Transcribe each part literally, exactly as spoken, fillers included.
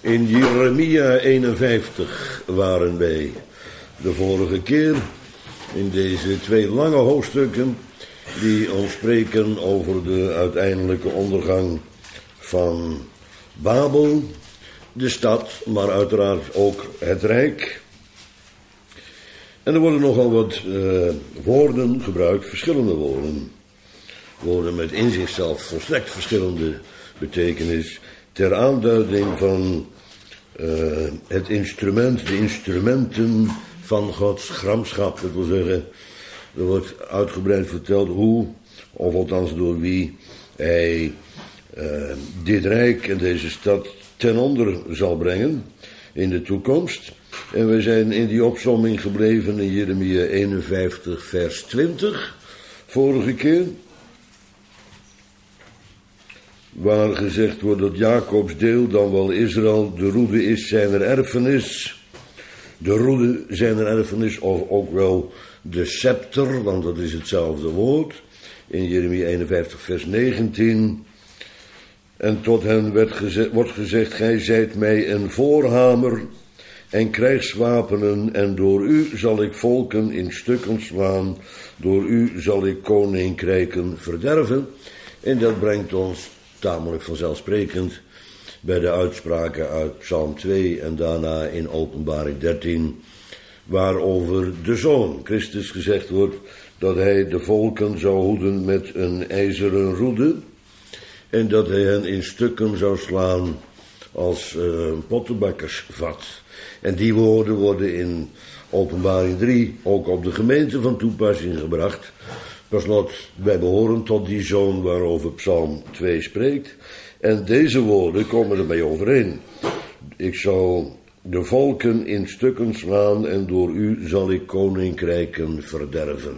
In Jeremia eenenvijftig waren wij de vorige keer in deze twee lange hoofdstukken die ons spreken over de uiteindelijke ondergang van Babel, de stad, maar uiteraard ook het rijk. En er worden nogal wat uh, woorden gebruikt, verschillende woorden. Woorden met in zichzelf volstrekt verschillende betekenis, ter aanduiding van uh, het instrument, de instrumenten van Gods gramschap. Dat wil zeggen, er wordt uitgebreid verteld hoe, of althans door wie, hij uh, dit rijk en deze stad ten onder zal brengen in de toekomst. En we zijn in die opsomming gebleven in Jeremia eenenvijftig vers twintig, vorige keer, waar gezegd wordt dat Jacobs deel, dan wel Israël, de roede is zijner erfenis. De roede zijner erfenis, of ook wel de scepter, want dat is hetzelfde woord, in Jeremia eenenvijftig vers negentien. En tot hen werd gezegd, wordt gezegd, gij zijt mij een voorhamer en krijgswapenen, en door u zal ik volken in stukken slaan, door u zal ik koninkrijken verderven. En dat brengt ons tamelijk vanzelfsprekend bij de uitspraken uit Psalm twee en daarna in Openbaring dertien, waarover de Zoon Christus gezegd wordt dat hij de volken zou hoeden met een ijzeren roede en dat hij hen in stukken zou slaan als uh, een pottenbakkersvat. En die woorden worden in Openbaring drie ook op de gemeente van toepassing gebracht. Per slot, wij behoren tot die zoon waarover Psalm twee spreekt. En deze woorden komen erbij overeen. Ik zal de volken in stukken slaan en door u zal ik koninkrijken verderven.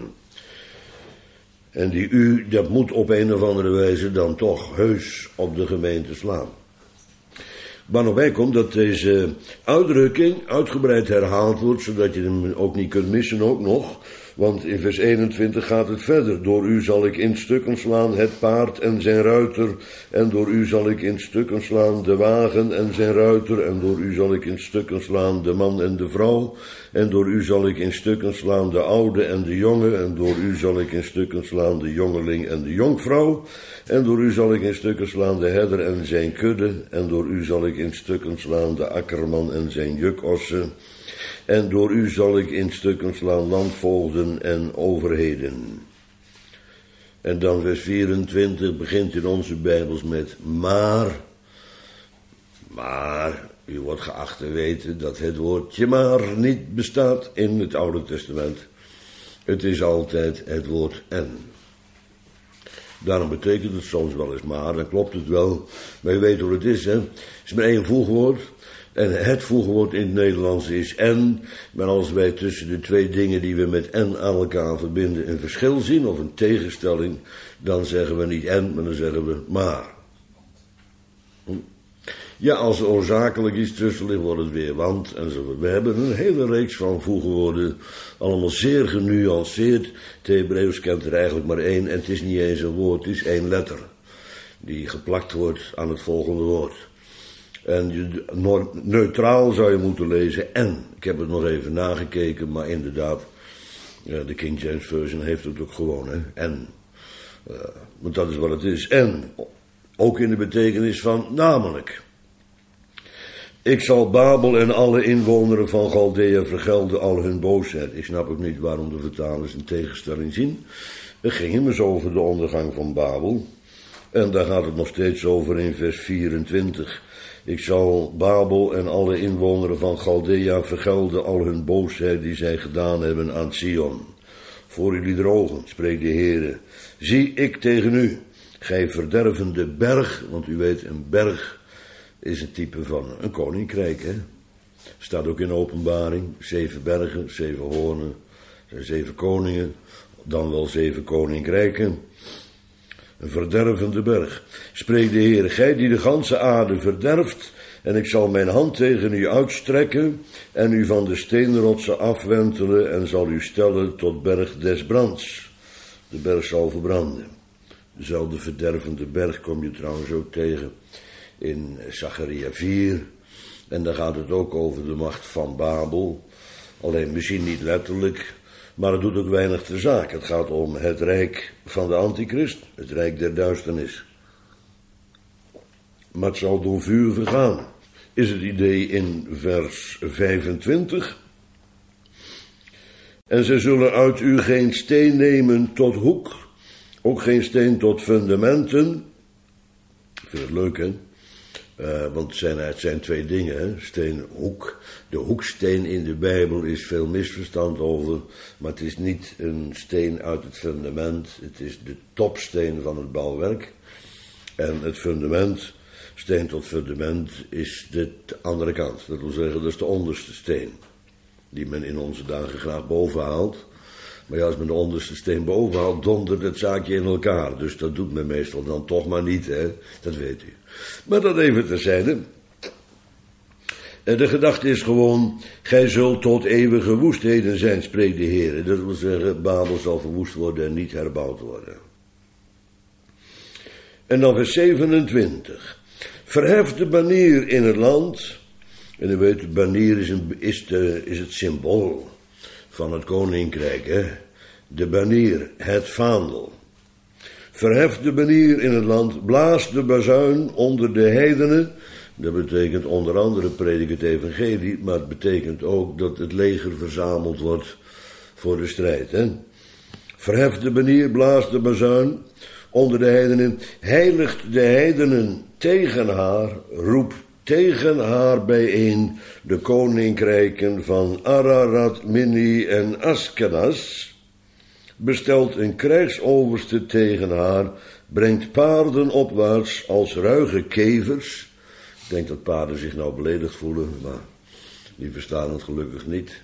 En die u, dat moet op een of andere wijze dan toch heus op de gemeente slaan. Maar nog bij komt dat deze uitdrukking uitgebreid herhaald wordt, zodat je hem ook niet kunt missen ook nog. Want in vers eenentwintig gaat het verder. Door u zal ik in stukken slaan het paard en zijn ruiter. En door u zal ik in stukken slaan de wagen en zijn ruiter. En door u zal ik in stukken slaan de man en de vrouw. En door u zal ik in stukken slaan de oude en de jonge. En door u zal ik in stukken slaan de jongeling en de jonkvrouw. En door u zal ik in stukken slaan de herder en zijn kudde. En door u zal ik in stukken slaan de akkerman en zijn jukossen. En door u zal ik in stukken slaan landvoogden en overheden. En dan vers vierentwintig begint in onze Bijbels met maar. Maar, u wordt geacht te weten dat het woordje maar niet bestaat in het Oude Testament. Het is altijd het woord en. Daarom betekent het soms wel eens maar, dan klopt het wel. Maar je weet hoe het is, hè. Het is maar één voegwoord. En het voegwoord in het Nederlands is en. Maar als wij tussen de twee dingen die we met en aan elkaar verbinden een verschil zien, of een tegenstelling, dan zeggen we niet en, maar dan zeggen we maar. Ja, als er oorzakelijk iets tussen ligt, wordt het weer want enzovoort. We hebben een hele reeks van voegwoorden, allemaal zeer genuanceerd. Het Hebreeuws kent er eigenlijk maar één, en het is niet eens een woord, het is één letter, die geplakt wordt aan het volgende woord. En je, neutraal zou je moeten lezen en. Ik heb het nog even nagekeken, maar inderdaad, ja, de King James Version heeft het ook gewoon, hè, en. Uh, want dat is wat het is. En, ook in de betekenis van namelijk. Ik zal Babel en alle inwoneren van Chaldea vergelden al hun boosheid. Ik snap ook niet waarom de vertalers een tegenstelling zien. Het ging immers over de ondergang van Babel. En daar gaat het nog steeds over in vers vierentwintig. Ik zal Babel en alle inwoneren van Chaldea vergelden al hun boosheid die zij gedaan hebben aan Sion. Voor jullie ogen, spreekt de Heere. Zie ik tegen u, gij verdervende berg, want u weet, een berg is het type van een koninkrijk, hè. Staat ook in Openbaring, zeven bergen, zeven hoornen, zijn zeven koningen, dan wel zeven koninkrijken. Een verdervende berg. Spreekt de Heer, gij die de ganse aarde verderft, en ik zal mijn hand tegen u uitstrekken, en u van de steenrotsen afwentelen, en zal u stellen tot berg des brands. De berg zal verbranden. Dezelfde verdervende berg kom je trouwens ook tegen in Zacharia vier, En dan gaat het ook over de macht van Babel. Alleen misschien niet letterlijk, maar het doet ook weinig ter zake. Het gaat om het rijk van de antichrist, het rijk der duisternis. Maar het zal door vuur vergaan, is het idee in vers vijfentwintig. En zij zullen uit u geen steen nemen tot hoek, ook geen steen tot fundamenten. Ik vind het leuk, hè? Uh, want het zijn, het zijn twee dingen, hè? Steen, hoek. De hoeksteen in de Bijbel is veel misverstand over, maar het is niet een steen uit het fundament. Het is de topsteen van het bouwwerk. En het fundament, steen tot fundament, is de andere kant. Dat wil zeggen, dat is de onderste steen, die men in onze dagen graag boven haalt. Maar ja, als men de onderste steen boven haalt, dondert het zaakje in elkaar. Dus dat doet men meestal dan toch maar niet, hè. Dat weet u. Maar dat even terzijde. De gedachte is gewoon, gij zult tot eeuwige woestheden zijn, spreekt de Heer. Dat wil zeggen, Babel zal verwoest worden en niet herbouwd worden. En dan vers zevenentwintig. Verhef de banier in het land. En u weet, de banier is, een, is, de, is het symbool van het koninkrijk, hè. De banier, het vaandel. Verhef de banier in het land, blaas de bazuin onder de heidenen. Dat betekent onder andere predik het evangelie, maar het betekent ook dat het leger verzameld wordt voor de strijd, hè. Verhef de banier, blaas de bazuin onder de heidenen. Heiligt de heidenen tegen haar, roep tegen haar bijeen de koninkrijken van Ararat, Minni en Askenas. Bestelt een krijgsoverste tegen haar, brengt paarden opwaarts als ruige kevers. Ik denk dat paarden zich nou beledigd voelen, maar die verstaan het gelukkig niet.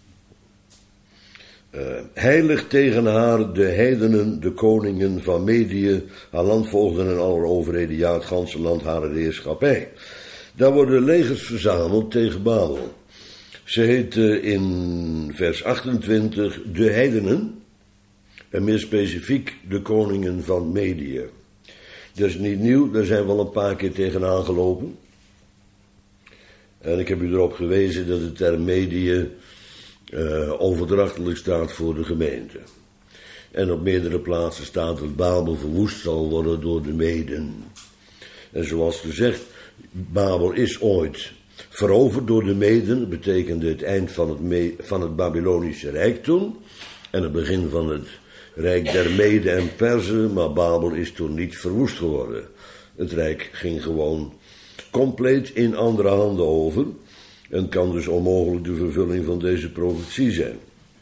Uh, heilig tegen haar de heidenen, de koningen van Medië, haar landvoogden en alle overheden, ja, het ganse land haar heerschappij. Daar worden legers verzameld tegen Babel. Ze heet uh, in vers achtentwintig de heidenen. En meer specifiek de koningen van Medië. Dat is niet nieuw, daar zijn we al een paar keer tegenaan gelopen. En ik heb u erop gewezen dat de term Medië uh, overdrachtelijk staat voor de gemeente. En op meerdere plaatsen staat dat Babel verwoest zal worden door de Meden. En zoals gezegd, Babel is ooit veroverd door de Meden. Dat betekende het eind van het, Me- van het Babylonische Rijk toen. En het begin van het Rijk der Meden en Perzen, maar Babel is toen niet verwoest geworden. Het Rijk ging gewoon compleet in andere handen over en kan dus onmogelijk de vervulling van deze profetie zijn.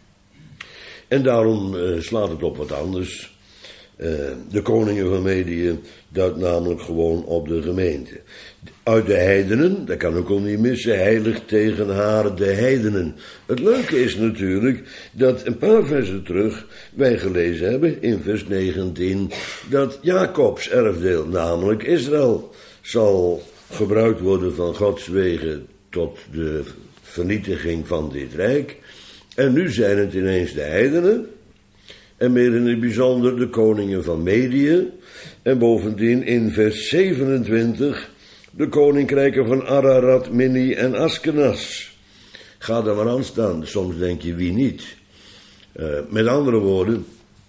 En daarom uh, slaat het op wat anders. Uh, de koningen van Medië duidt namelijk gewoon op de gemeente. Uit de heidenen, dat kan ook al niet missen, heilig tegen haar de heidenen. Het leuke is natuurlijk dat een paar versen terug wij gelezen hebben in vers negentien dat Jacobs erfdeel, namelijk Israël, zal gebruikt worden van Gods wegen tot de vernietiging van dit rijk. En nu zijn het ineens de heidenen. En meer in het bijzonder de koningen van Medië. En bovendien in vers zevenentwintig de koninkrijken van Ararat, Minni en Askenas. Ga er maar aan staan. Soms denk je, wie niet? Uh, met andere woorden,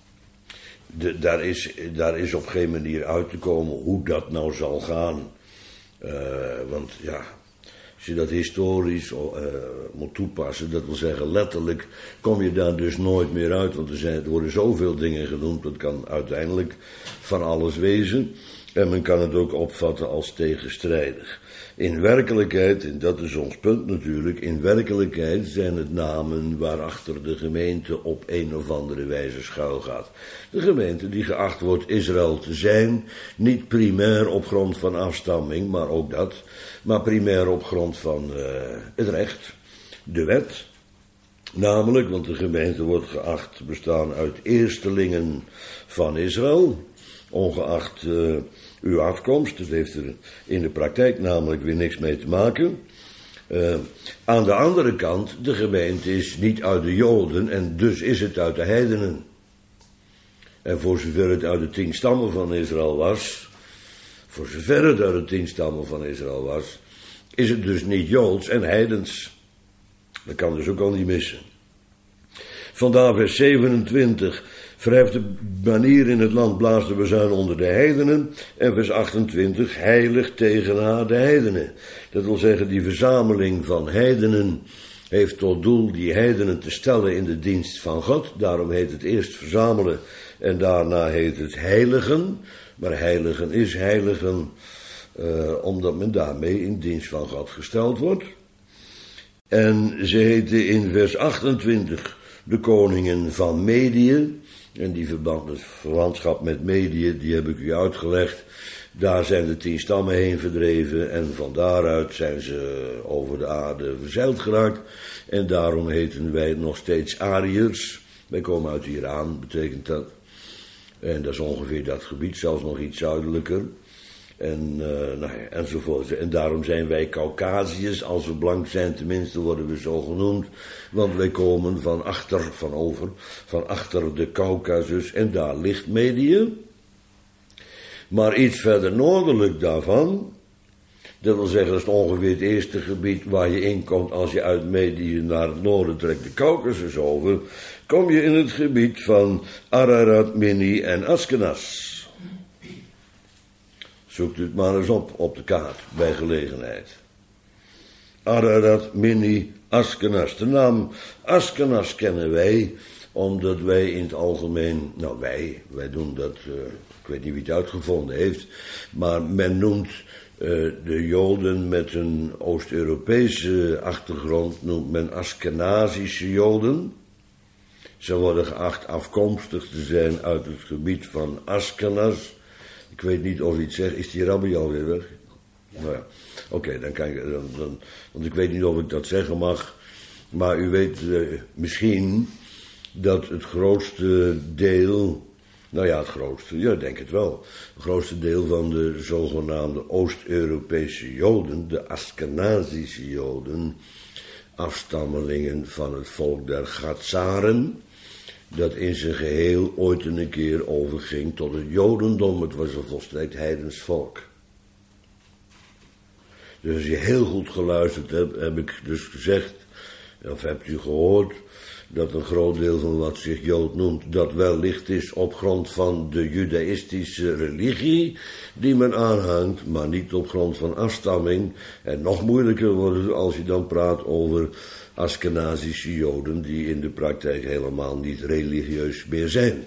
de, daar, is, daar is op geen manier uit te komen hoe dat nou zal gaan. Uh, want ja, als je dat historisch uh, moet toepassen, dat wil zeggen letterlijk, kom je daar dus nooit meer uit. Want er, zijn, er worden zoveel dingen genoemd, dat kan uiteindelijk van alles wezen. En men kan het ook opvatten als tegenstrijdig. In werkelijkheid, en dat is ons punt natuurlijk, in werkelijkheid zijn het namen waarachter de gemeente op een of andere wijze schuilgaat. De gemeente die geacht wordt Israël te zijn, niet primair op grond van afstamming, maar ook dat, maar primair op grond van uh, het recht, de wet. Namelijk, want de gemeente wordt geacht bestaan uit eerstelingen van Israël, ongeacht uh, uw afkomst. Dat heeft er in de praktijk namelijk weer niks mee te maken. Uh, aan de andere kant, de gemeente is niet uit de Joden en dus is het uit de heidenen. En voor zover het uit de tien stammen van Israël was, voor zover het uit de tien stammen van Israël was, is het dus niet Joods en heidens. Dat kan dus ook al niet missen. Vandaar vers zevenentwintig. Verheft de banier in het land, blaast de bazuin onder de heidenen. En vers achtentwintig, heilig tegen haar de heidenen. Dat wil zeggen, die verzameling van heidenen heeft tot doel die heidenen te stellen in de dienst van God. Daarom heet het eerst verzamelen en daarna heet het heiligen. Maar heiligen is heiligen, uh, omdat men daarmee in dienst van God gesteld wordt. En ze heten in vers achtentwintig de koningen van Medië. En die verband, het verwantschap met Medië, die heb ik u uitgelegd. Daar zijn de tien stammen heen verdreven en van daaruit zijn ze over de aarde verzeild geraakt. En daarom heten wij nog steeds Ariërs. Wij komen uit Iran, betekent dat. En dat is ongeveer dat gebied, zelfs nog iets zuidelijker. En, uh, nou ja, enzovoort. En daarom zijn wij Caucasiërs. Als we blank zijn, tenminste worden we zo genoemd. Want wij komen van achter, van over, van achter de Caucasus. En daar ligt Medië. Maar iets verder noordelijk daarvan, dat wil zeggen, dat is ongeveer het eerste gebied waar je inkomt als je uit Medië naar het noorden trekt, de Caucasus over, kom je in het gebied van Ararat, Mini en Askenas. Zoekt u het maar eens op, op de kaart, bij gelegenheid. Ararat, Mini, Askenas. De naam Askenas kennen wij, omdat wij in het algemeen, nou wij, wij doen dat, uh, ik weet niet wie het uitgevonden heeft, maar men noemt uh, de Joden met een Oost-Europese achtergrond, noemt men Askenazische Joden. Ze worden geacht afkomstig te zijn uit het gebied van Askenas. Ik weet niet of iets zegt, is die rabbi alweer weg? Ja. Nou ja, oké, okay, dan kan ik, dan, dan, want ik weet niet of ik dat zeggen mag, maar u weet uh, misschien dat het grootste deel, nou ja, het grootste, ja, ik denk het wel, het grootste deel van de zogenaamde Oost-Europese Joden, de Askenazische Joden, afstammelingen van het volk der Gatsaren, dat in zijn geheel ooit een keer overging tot het Jodendom. Het was een volstrekt heidens volk. Dus als je heel goed geluisterd hebt, heb ik dus gezegd, of hebt u gehoord, dat een groot deel van wat zich Jood noemt, dat wellicht is op grond van de judaïstische religie die men aanhangt, maar niet op grond van afstamming. En nog moeilijker wordt het als je dan praat over Askenazische Joden die in de praktijk helemaal niet religieus meer zijn.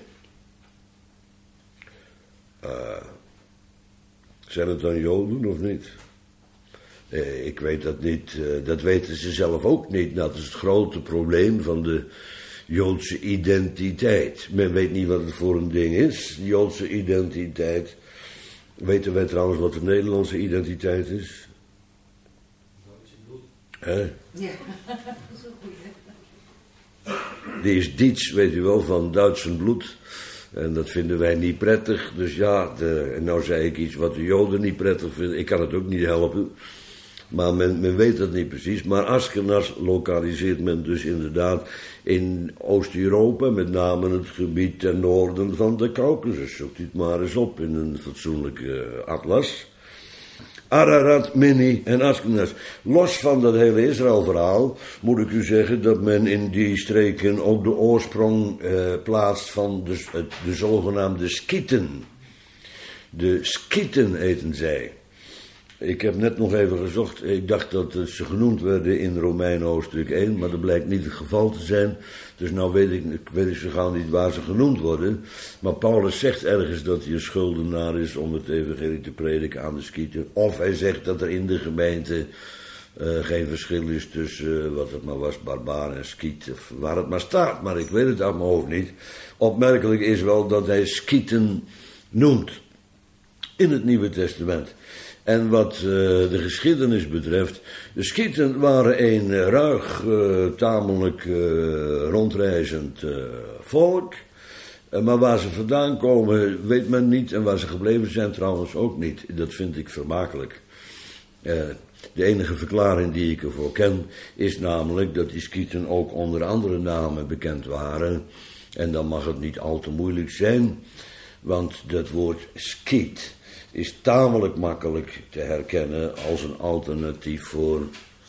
Uh, zijn het dan Joden of niet? Eh, ik weet dat niet, uh, dat weten ze zelf ook niet. Nou, dat is het grote probleem van de Joodse identiteit. Men weet niet wat het voor een ding is, de Joodse identiteit. Weten wij trouwens wat de Nederlandse identiteit is? Hè? Ja, dat is een goeie. Die is Dietz, weet u wel, van Duitse bloed. En dat vinden wij niet prettig. Dus ja, de, en nou zei ik iets wat de Joden niet prettig vinden. Ik kan het ook niet helpen. Maar men, men weet dat niet precies. Maar Askenas lokaliseert men dus inderdaad in Oost-Europa. Met name het gebied ten noorden van de Caucasus. Zoekt u het maar eens op in een fatsoenlijke atlas. Ararat, Mini en Askenas. Los van dat hele Israël-verhaal moet ik u zeggen dat men in die streken ook de oorsprong eh, plaatst van de, de zogenaamde Skieten. De Skieten heten zij. Ik heb net nog even gezocht, ik dacht dat ze genoemd werden in Romeinen hoofdstuk één, maar dat blijkt niet het geval te zijn. Dus nou weet ik, ik weet ik zo gauw niet waar ze genoemd worden. Maar Paulus zegt ergens dat hij een schuldenaar is om het evangelie te prediken aan de Skieten. Of hij zegt dat er in de gemeente uh, geen verschil is tussen uh, wat het maar was, barbaar en Skiet, of waar het maar staat. Maar ik weet het uit mijn hoofd niet. Opmerkelijk is wel dat hij Skieten noemt in het Nieuwe Testament. En wat uh, de geschiedenis betreft, de Skieten waren een uh, ruig, uh, tamelijk uh, rondreizend uh, volk. Uh, maar waar ze vandaan komen, weet men niet. En waar ze gebleven zijn trouwens ook niet. Dat vind ik vermakelijk. Uh, de enige verklaring die ik ervoor ken, is namelijk dat die Skieten ook onder andere namen bekend waren. En dan mag het niet al te moeilijk zijn, want dat woord Skiet is tamelijk makkelijk te herkennen als een alternatief voor...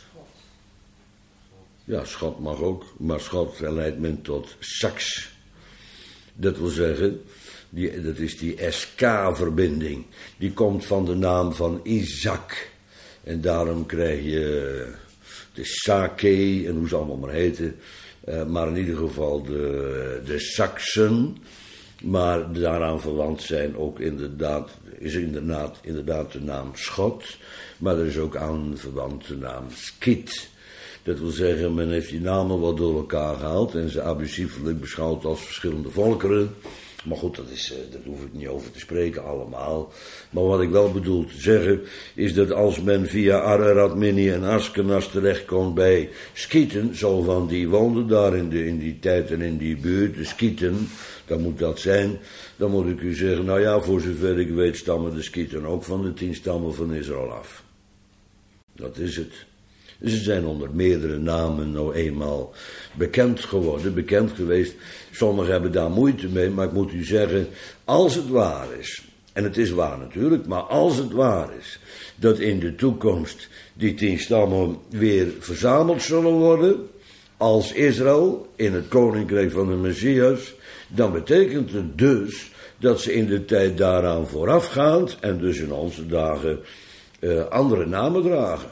Ja, Schot mag ook, maar Schot leidt men tot Saks. Dat wil zeggen, die, dat is die S K-verbinding. Die komt van de naam van Isaac. En daarom krijg je de Sake en hoe ze allemaal maar heten. Uh, maar in ieder geval de, de Saksen. Maar daaraan verwant zijn ook inderdaad, is inderdaad, inderdaad de naam Schot. Maar er is ook aan verwant de naam Skit. Dat wil zeggen, men heeft die namen wat door elkaar gehaald en ze abusiefelijk beschouwd als verschillende volkeren. Maar goed, dat is, daar hoef ik niet over te spreken allemaal. Maar wat ik wel bedoel te zeggen, is dat als men via Ararat, Minni en Askenas terechtkomt bij Skieten, zo van die woonden daar in, de, in die tijd en in die buurt, de Skieten, dan moet dat zijn. Dan moet ik u zeggen, nou ja, voor zover ik weet stammen de Skieten ook van de tien stammen van Israël af. Dat is het. Ze zijn onder meerdere namen nou eenmaal bekend geworden, bekend geweest. Sommigen hebben daar moeite mee, maar ik moet u zeggen, als het waar is, en het is waar natuurlijk, maar als het waar is, dat in de toekomst die tien stammen weer verzameld zullen worden, als Israël in het koninkrijk van de Messias, dan betekent het dus dat ze in de tijd daaraan voorafgaand, en dus in onze dagen, uh, andere namen dragen.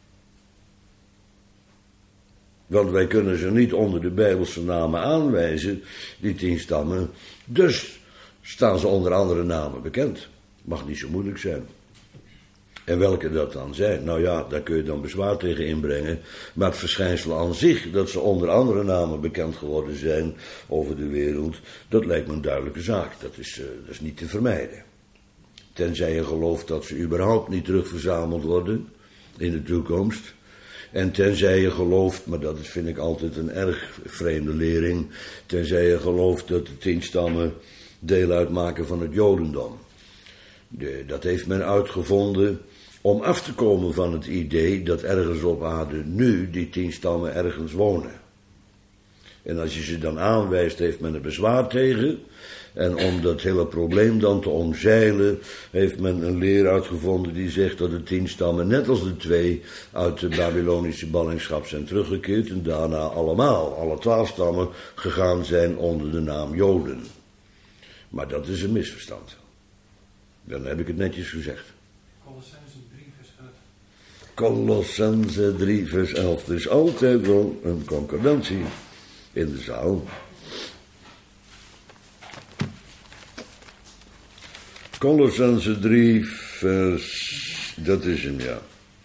Want wij kunnen ze niet onder de Bijbelse namen aanwijzen, die tien stammen. Dus staan ze onder andere namen bekend. Mag niet zo moeilijk zijn. En welke dat dan zijn? Nou ja, daar kun je dan bezwaar tegen inbrengen. Maar het verschijnsel aan zich, dat ze onder andere namen bekend geworden zijn over de wereld, dat lijkt me een duidelijke zaak. Dat is, uh, dat is niet te vermijden. Tenzij je gelooft dat ze überhaupt niet terugverzameld worden in de toekomst. En tenzij je gelooft, maar dat vind ik altijd een erg vreemde lering, tenzij je gelooft dat de tien stammen deel uitmaken van het Jodendom. De, dat heeft men uitgevonden om af te komen van het idee dat ergens op aarde nu die tien stammen ergens wonen. En als je ze dan aanwijst, heeft men er bezwaar tegen. En om dat hele probleem dan te omzeilen, heeft men een leer uitgevonden die zegt dat de tien stammen, net als de twee, uit de Babylonische ballingschap zijn teruggekeerd en daarna allemaal, alle twaalf stammen, gegaan zijn onder de naam Joden. Maar dat is een misverstand. Dan heb ik het netjes gezegd. Colossense drie vers elf. Colossense drie vers elf. Er is altijd wel een concordantie in de zaal. Colossense drie vers, dat is hem, ja.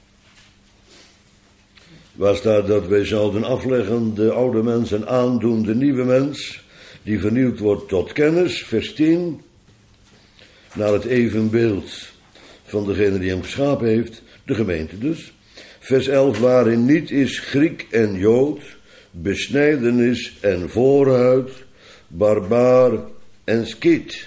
Waar staat dat wij zouden afleggen de oude mens en aandoen de nieuwe mens, die vernieuwd wordt tot kennis, vers tien, naar het evenbeeld van degene die hem geschapen heeft, de gemeente dus. Vers elf, waarin niet is Griek en Jood, besnijdenis en voorhuid, barbaar en Skiet.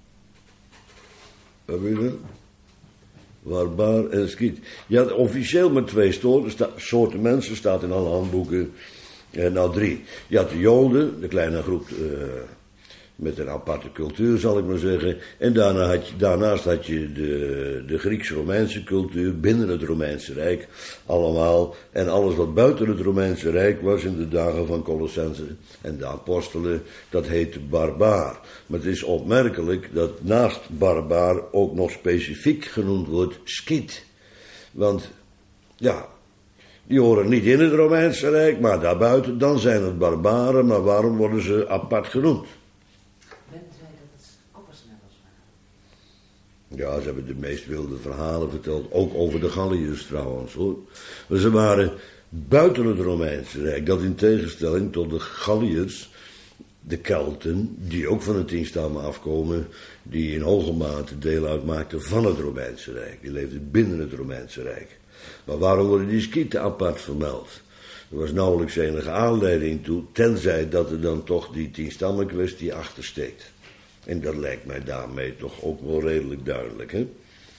Wat wil je dat? Barbaar en Skiet. Ja, officieel met twee soorten mensen, staat in alle handboeken. Eh, nou, drie. Je had de Joden, de kleine groep uh, met een aparte cultuur, zal ik maar zeggen. En daarna had je, daarnaast had je de, de Grieks-Romeinse cultuur binnen het Romeinse Rijk. Allemaal. En alles wat buiten het Romeinse Rijk was in de dagen van Colossense en de apostelen, dat heette barbaar. Maar het is opmerkelijk dat naast barbaar ook nog specifiek genoemd wordt Skiet. Want, ja, die horen niet in het Romeinse Rijk, maar daarbuiten, dan zijn het barbaren, maar waarom worden ze apart genoemd? Men zei dat het oppersnellers waren. Ja, ze hebben de meest wilde verhalen verteld, ook over de Galliërs trouwens, hoor. Maar ze waren buiten het Romeinse Rijk, dat in tegenstelling tot de Galliërs, de Kelten, die ook van de tien stammen afkomen, die in hoge mate deel uitmaakten van het Romeinse Rijk. Die leefden binnen het Romeinse Rijk. Maar waarom worden die Skieten apart vermeld? Er was nauwelijks enige aanleiding toe, tenzij dat er dan toch die tien stammen kwestie achter steekt. En dat lijkt mij daarmee toch ook wel redelijk duidelijk, hè?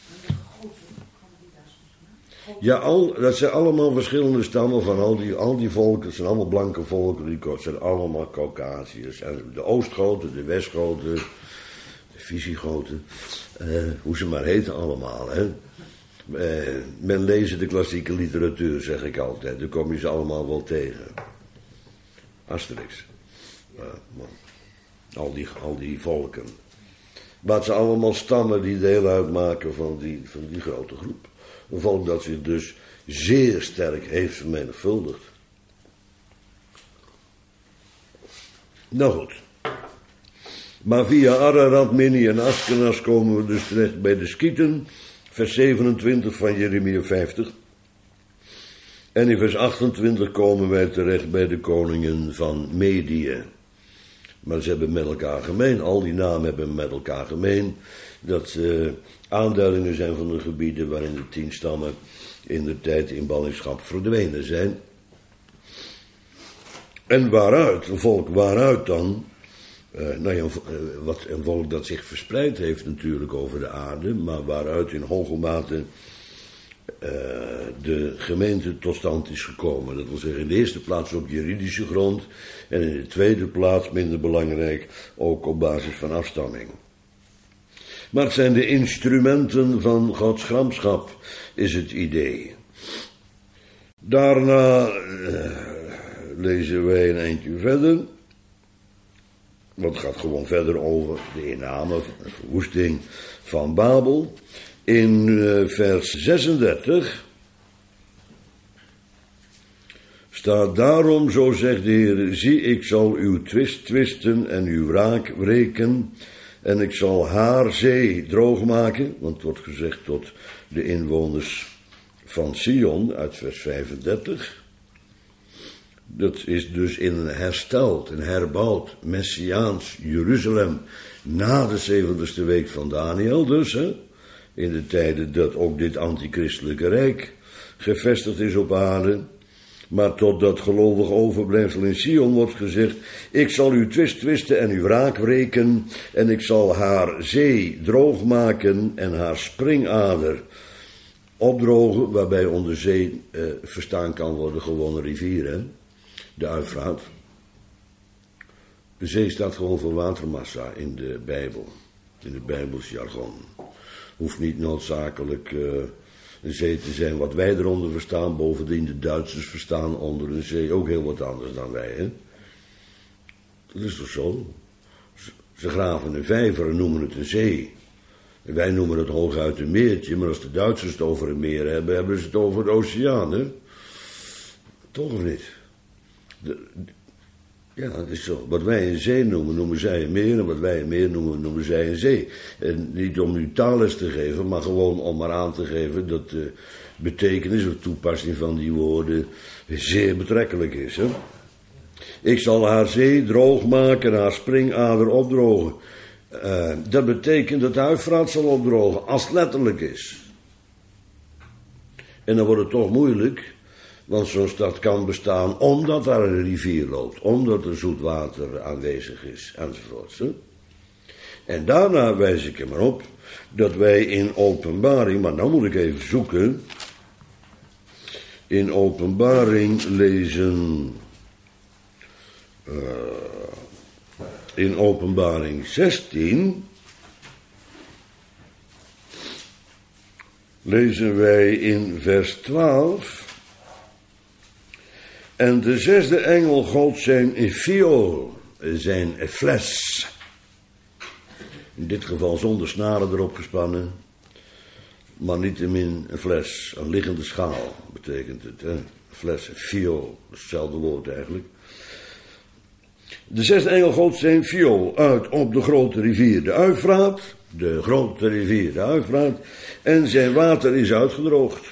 Ja, al, dat zijn allemaal verschillende stammen van al die, al die volken. Het zijn allemaal blanke volken, die zijn allemaal Caucasiërs. En de Oostgoten, de Westgoten, de Visigoten, uh, hoe ze maar heten allemaal, hè. Uh, men leest de klassieke literatuur, zeg ik altijd. Dan kom je ze allemaal wel tegen. Asterix. Uh, al, die, al die volken. Wat ze allemaal stammen die deel uitmaken van die, van die grote groep. Een volk dat zich dus zeer sterk heeft vermenigvuldigd. Nou goed. Maar via Ararat, Minni en Askenas komen we dus terecht bij de Skieten. Vers zevenentwintig van Jeremia vijftig. En in vers achtentwintig komen wij terecht bij de koningen van Medië. Maar ze hebben met elkaar gemeen, al die namen hebben met elkaar gemeen, dat ze aanduidingen zijn van de gebieden waarin de tien stammen in de tijd in ballingschap verdwenen zijn. En waaruit, een volk waaruit dan, uh, nou ja, wat, een volk dat zich verspreid heeft natuurlijk over de aarde, maar waaruit in hoge mate uh, de gemeente tot stand is gekomen. Dat wil zeggen in de eerste plaats op juridische grond en in de tweede plaats, minder belangrijk, ook op basis van afstamming. Maar het zijn de instrumenten van Gods gramschap, is het idee. Daarna uh, lezen wij een eindje verder. Want het gaat gewoon verder over de inname, de verwoesting van Babel. In uh, vers zesendertig staat daarom, zo zegt de Heer, zie ik zal uw twist twisten en uw wraak wreken en ik zal haar zee droog maken, want het wordt gezegd tot de inwoners van Sion uit vers vijfendertig. Dat is dus in een hersteld, een herbouwd Messiaans Jeruzalem na de zeventigste week van Daniel dus, hè, in de tijden dat ook dit antichristelijke rijk gevestigd is op aarde. Maar tot dat gelovig overblijfsel in Sion wordt gezegd, ik zal uw twist twisten en uw wraak wreken en ik zal haar zee droog maken en haar springader opdrogen, waarbij onder zee eh, verstaan kan worden gewoon een rivier, hè? De Uifraat. De zee staat gewoon voor watermassa in de Bijbel, in het Bijbels jargon. Hoeft niet noodzakelijk uh, een zee te zijn wat wij eronder verstaan. Bovendien de Duitsers verstaan onder een zee ook heel wat anders dan wij, hè. Dat is toch zo? Ze graven een vijver en noemen het een zee. En wij noemen het hooguit een meertje, maar als de Duitsers het over een meer hebben, hebben ze het over de oceaan, hè? Toch of niet? De, ja, dat is zo. Wat wij een zee noemen, noemen zij een meer. En wat wij een meer noemen, noemen zij een zee. En niet om u taalles te geven, maar gewoon om maar aan te geven dat de betekenis of toepassing van die woorden zeer betrekkelijk is, hè? Ik zal haar zee droog maken en haar springader opdrogen. Uh, dat betekent dat de Uifraat zal opdrogen, als het letterlijk is. En dan wordt het toch moeilijk, want zo'n stad kan bestaan omdat daar een rivier loopt, omdat er zoet water aanwezig is, enzovoorts. Hè? En daarna wijs ik er maar op dat wij in Openbaring, maar dan moet ik even zoeken, in Openbaring lezen, uh, in Openbaring zestien, lezen wij in vers twaalf, en de zesde engel goot zijn viool, zijn fles. In dit geval zonder snaren erop gespannen, maar niettemin een fles, een liggende schaal betekent het. Hè? Fles, viool, hetzelfde woord eigenlijk. De zesde engel goot zijn viool uit op de grote rivier de Uifraat, de grote rivier de Uifraat, en zijn water is uitgedroogd.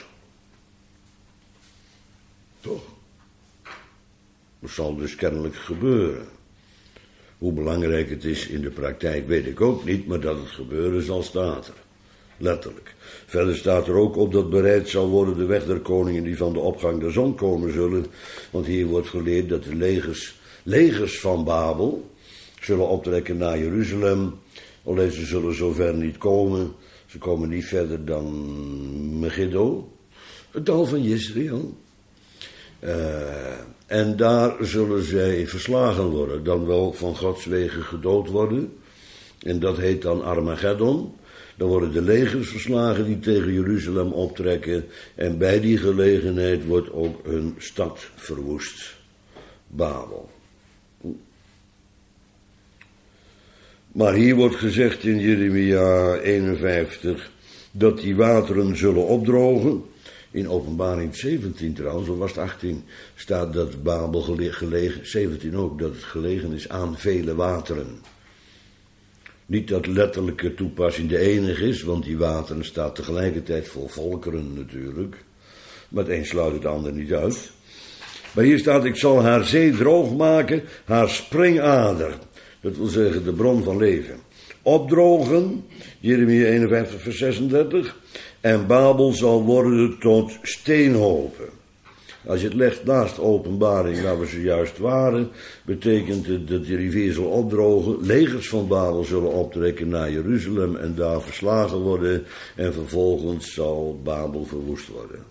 Toch? Dat zal dus kennelijk gebeuren. Hoe belangrijk het is in de praktijk weet ik ook niet, maar dat het gebeuren zal staat er. Letterlijk. Verder staat er ook op dat bereid zal worden de weg der koningen die van de opgang der zon komen zullen. Want hier wordt geleerd dat de legers, legers van Babel zullen optrekken naar Jeruzalem. Alleen ze zullen zover niet komen. Ze komen niet verder dan Megiddo, het dal van Jezreel. Uh, en daar zullen zij verslagen worden, dan wel van Gods wegen gedood worden. En dat heet dan Armageddon. Dan worden de legers verslagen die tegen Jeruzalem optrekken. En bij die gelegenheid wordt ook hun stad verwoest. Babel. Maar hier wordt gezegd in Jeremia eenenvijftig dat die wateren zullen opdrogen. In Openbaring zeventien trouwens, of was het achttien, staat dat Babel gelegen, zeventien ook, dat het gelegen is aan vele wateren. Niet dat letterlijke toepassing de enige is, want die wateren staat tegelijkertijd voor volkeren natuurlijk. Maar het een sluit het ander niet uit. Maar hier staat, ik zal haar zee droog maken, haar springader. Dat wil zeggen de bron van leven. Opdrogen, Jeremia eenenvijftig vers zesendertig. En Babel zal worden tot steenhopen. Als je het legt naast Openbaring waar we zojuist waren, betekent het dat de rivier zal opdrogen. Legers van Babel zullen optrekken naar Jeruzalem en daar verslagen worden. En vervolgens zal Babel verwoest worden.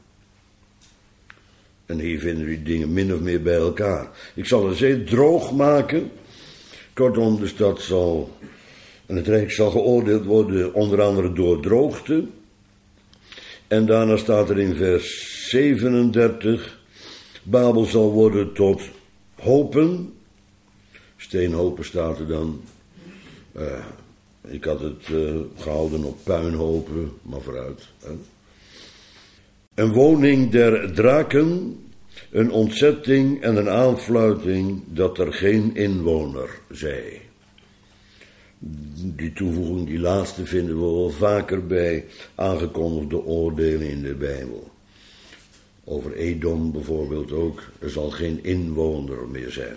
En hier vinden we die dingen min of meer bij elkaar. Ik zal de zee droog maken. Kortom, de stad zal, en het rijk zal geoordeeld worden onder andere door droogte. En daarna staat er in vers zevenendertig, Babel zal worden tot hopen. Steenhopen staat er dan. Uh, ik had het uh, gehouden op puinhopen, maar vooruit. Hè. Een woning der draken, een ontzetting en een aanfluiting dat er geen inwoner zij. Die toevoeging, die laatste, vinden we wel vaker bij aangekondigde oordelen in de Bijbel. Over Edom bijvoorbeeld ook, er zal geen inwoner meer zijn.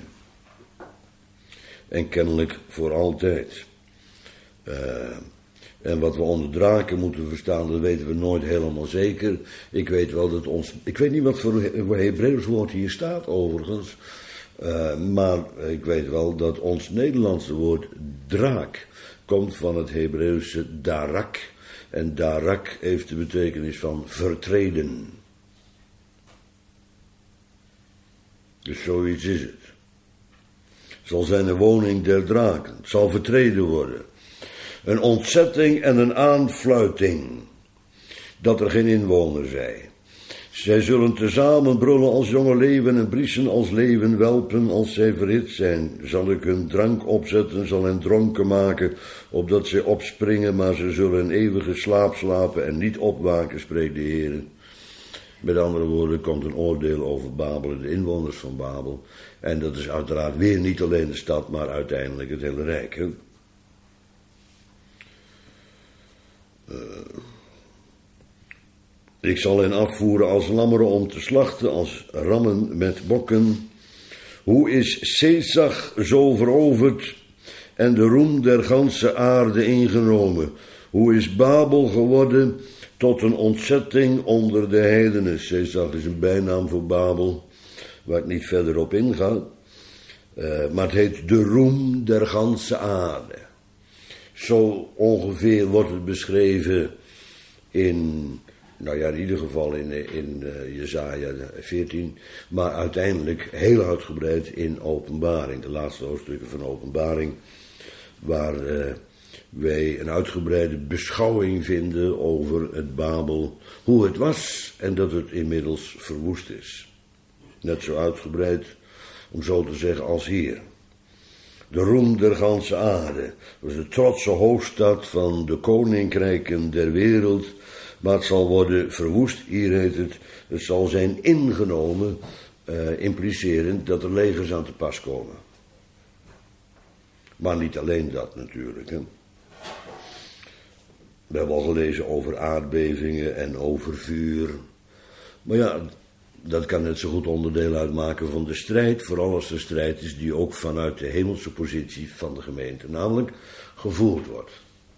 En kennelijk voor altijd. Uh, en wat we onder draken moeten verstaan, dat weten we nooit helemaal zeker. Ik weet wel dat ons, ik weet niet wat voor Hebreeuws woord hier staat overigens. Uh, maar ik weet wel dat ons Nederlandse woord draak komt van het Hebreeuwse darak. En darak heeft de betekenis van vertreden. Dus zoiets is het. Zal zijn een woning der draken, zal vertreden worden. Een ontzetting en een aanfluiting, dat er geen inwoner zij. Zij zullen tezamen brullen als jonge leeuwen en briesen als leeuwen, welpen als zij verhit zijn. Zal ik hun drank opzetten, zal hen dronken maken, opdat zij opspringen, maar ze zullen een eeuwige slaap slapen en niet opwaken, spreekt de Heer. Met andere woorden komt een oordeel over Babel en de inwoners van Babel. En dat is uiteraard weer niet alleen de stad, maar uiteindelijk het hele rijk. Hè? Uh, ik zal hen afvoeren als lammeren om te slachten, als rammen met bokken. Hoe is Sesach zo veroverd en de roem der ganse aarde ingenomen? Hoe is Babel geworden tot een ontzetting onder de heidenen? Sesach is een bijnaam voor Babel, waar ik niet verder op inga. Uh, maar het heet de roem der ganse aarde. Zo ongeveer wordt het beschreven in, nou ja, in ieder geval in, in uh, Jesaja veertien, maar uiteindelijk heel uitgebreid in Openbaring, de laatste hoofdstukken van Openbaring, waar uh, wij een uitgebreide beschouwing vinden over het Babel, hoe het was en dat het inmiddels verwoest is. Net zo uitgebreid, om zo te zeggen, als hier. De roem der ganse aarde. Dat was de trotse hoofdstad van de koninkrijken der wereld. Maar het zal worden verwoest, hier heet het. Het zal zijn ingenomen, uh, implicerend dat er legers aan te pas komen. Maar niet alleen dat natuurlijk. Hè. We hebben al gelezen over aardbevingen en over vuur. Maar ja, dat kan net zo goed onderdeel uitmaken van de strijd, vooral als de strijd is die ook vanuit de hemelse positie van de gemeente, namelijk gevoerd wordt.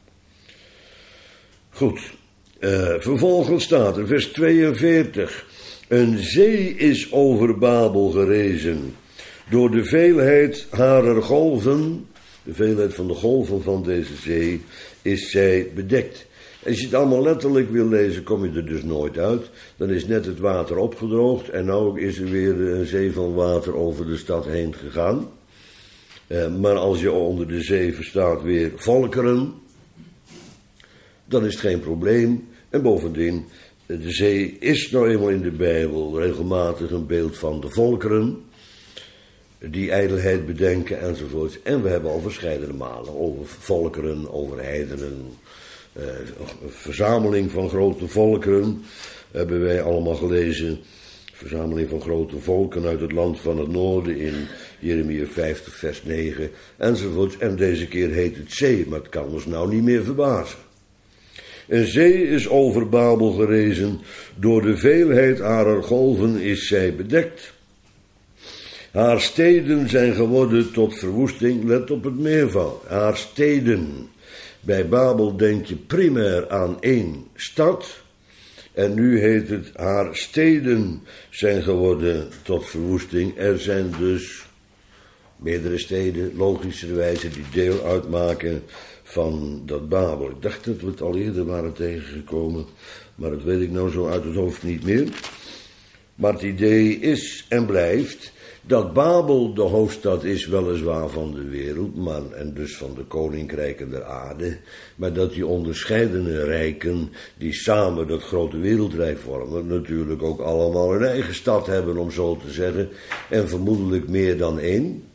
Goed, uh, vervolgens staat er vers tweeënveertig. Een zee is over Babel gerezen, door de veelheid harer golven, de veelheid van de golven van deze zee, is zij bedekt. Als je het allemaal letterlijk wil lezen, kom je er dus nooit uit. Dan is net het water opgedroogd en nu is er weer een zee van water over de stad heen gegaan. Uh, maar als je onder de zee verstaat weer volkeren, dan is het geen probleem. En bovendien, de zee is nou eenmaal in de Bijbel regelmatig een beeld van de volkeren, die ijdelheid bedenken enzovoort. En we hebben al verscheidene malen over volkeren, over heidenen, uh, een verzameling van grote volkeren, hebben wij allemaal gelezen. Verzameling van grote volken uit het land van het noorden in Jeremia vijftig vers negen enzovoort. En deze keer heet het zee, maar het kan ons nou niet meer verbazen. Een zee is over Babel gerezen, door de veelheid harer golven is zij bedekt. Haar steden zijn geworden tot verwoesting, let op het meervoud. Haar steden. Bij Babel denk je primair aan één stad. En nu heet het, haar steden zijn geworden tot verwoesting. Er zijn dus meerdere steden, logischerwijze, die deel uitmaken van dat Babel. Ik dacht dat we het al eerder waren tegengekomen, maar dat weet ik nou zo uit het hoofd niet meer. Maar het idee is en blijft dat Babel de hoofdstad is, weliswaar van de wereld, maar, en dus van de koninkrijken der aarde, maar dat die onderscheidene rijken, die samen dat grote wereldrijk vormen, natuurlijk ook allemaal hun eigen stad hebben, om zo te zeggen, en vermoedelijk meer dan één.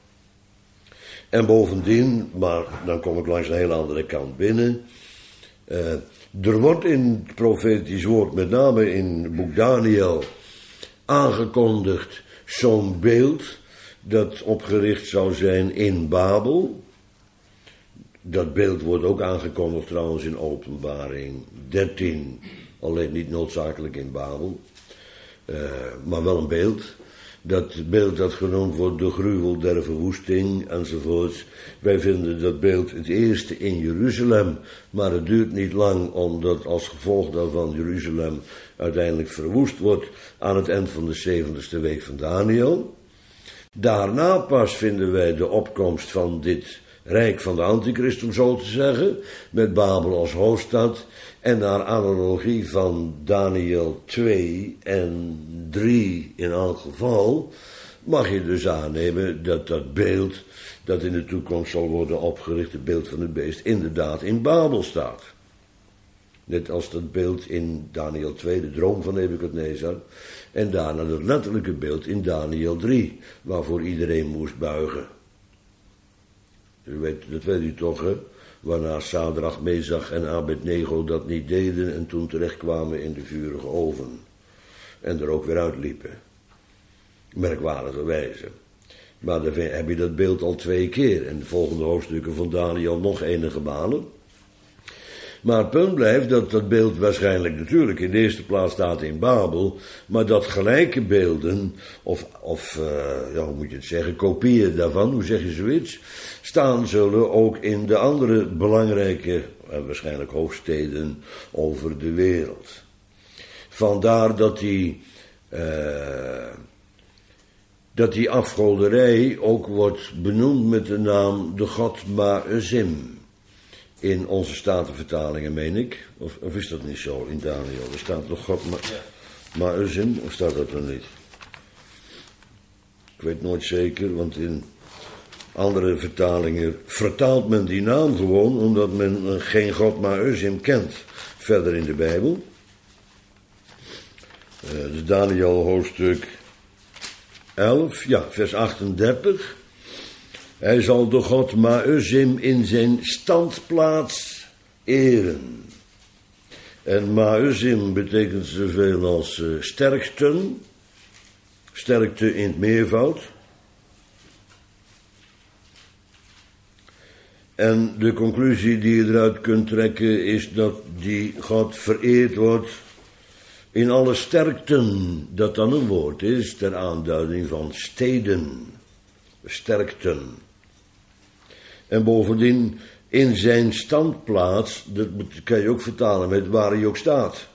En bovendien, maar dan kom ik langs een hele andere kant binnen, uh, er wordt in het profetisch woord, met name in het boek Daniel, aangekondigd zo'n beeld dat opgericht zou zijn in Babel. Dat beeld wordt ook aangekondigd trouwens in Openbaring dertien, alleen niet noodzakelijk in Babel, uh, maar wel een beeld. Dat beeld dat genoemd wordt de gruwel der verwoesting enzovoorts. Wij vinden dat beeld het eerste in Jeruzalem, maar het duurt niet lang omdat als gevolg daarvan Jeruzalem uiteindelijk verwoest wordt aan het eind van de zeventigste week van Daniel. Daarna pas vinden wij de opkomst van dit rijk van de antichrist, om zo te zeggen, met Babel als hoofdstad. En naar analogie van Daniel twee en drie in elk geval, mag je dus aannemen dat dat beeld dat in de toekomst zal worden opgericht, het beeld van het beest, inderdaad in Babel staat. Net als dat beeld in Daniel twee, de droom van Nebukadnezar, en daarna dat letterlijke beeld in Daniel drie, waarvoor iedereen moest buigen. U weet, dat weet u toch, hè? Waarna Sadrach, Mesach en Abednego dat niet deden en toen terechtkwamen in de vurige oven. En er ook weer uitliepen. Merkwaardige wijze. Maar dan heb je dat beeld al twee keer. En de volgende hoofdstukken van Daniel nog enige malen. Maar het punt blijft dat dat beeld waarschijnlijk natuurlijk in de eerste plaats staat in Babel, maar dat gelijke beelden, of, of uh, ja, hoe moet je het zeggen, kopieën daarvan, hoe zeg je zoiets, staan zullen ook in de andere belangrijke, uh, waarschijnlijk hoofdsteden over de wereld. Vandaar dat die, uh, dat die afgoderij ook wordt benoemd met de naam de god Ma'uzim. In onze statenvertalingen, meen ik. Of, of is dat niet zo in Daniel? Er staat toch God Ma- Ma'uzim, of staat dat er niet? Ik weet nooit zeker, want in andere vertalingen vertaalt men die naam gewoon, omdat men geen God Ma'uzim kent verder in de Bijbel. Uh, dus Daniel hoofdstuk elf, ja, vers achtendertig. Hij zal de god Ma'uzim in zijn standplaats eren. En Ma'uzim betekent zoveel als uh, sterkten. Sterkte in het meervoud. En de conclusie die je eruit kunt trekken is dat die god vereerd wordt in alle sterkten. Dat dan een woord is ter aanduiding van steden. Sterkten. En bovendien in zijn standplaats, dat kan je ook vertalen met waar hij ook staat.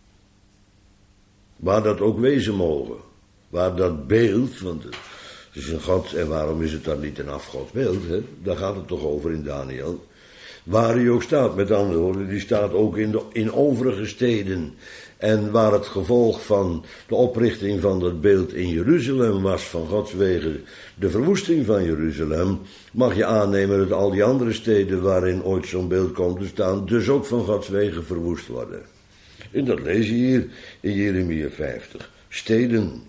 Waar dat ook wezen mogen. Waar dat beeld, want het is een god, en waarom is het dan niet een afgodsbeeld, hè? Daar gaat het toch over in Daniel. Waar hij ook staat, met andere woorden, die staat ook in, de, in overige steden. En waar het gevolg van de oprichting van dat beeld in Jeruzalem was, van Gods wegen de verwoesting van Jeruzalem, mag je aannemen dat al die andere steden waarin ooit zo'n beeld komt te staan, dus ook van Gods wegen verwoest worden. En dat lees je hier in Jeremia vijftig. Steden.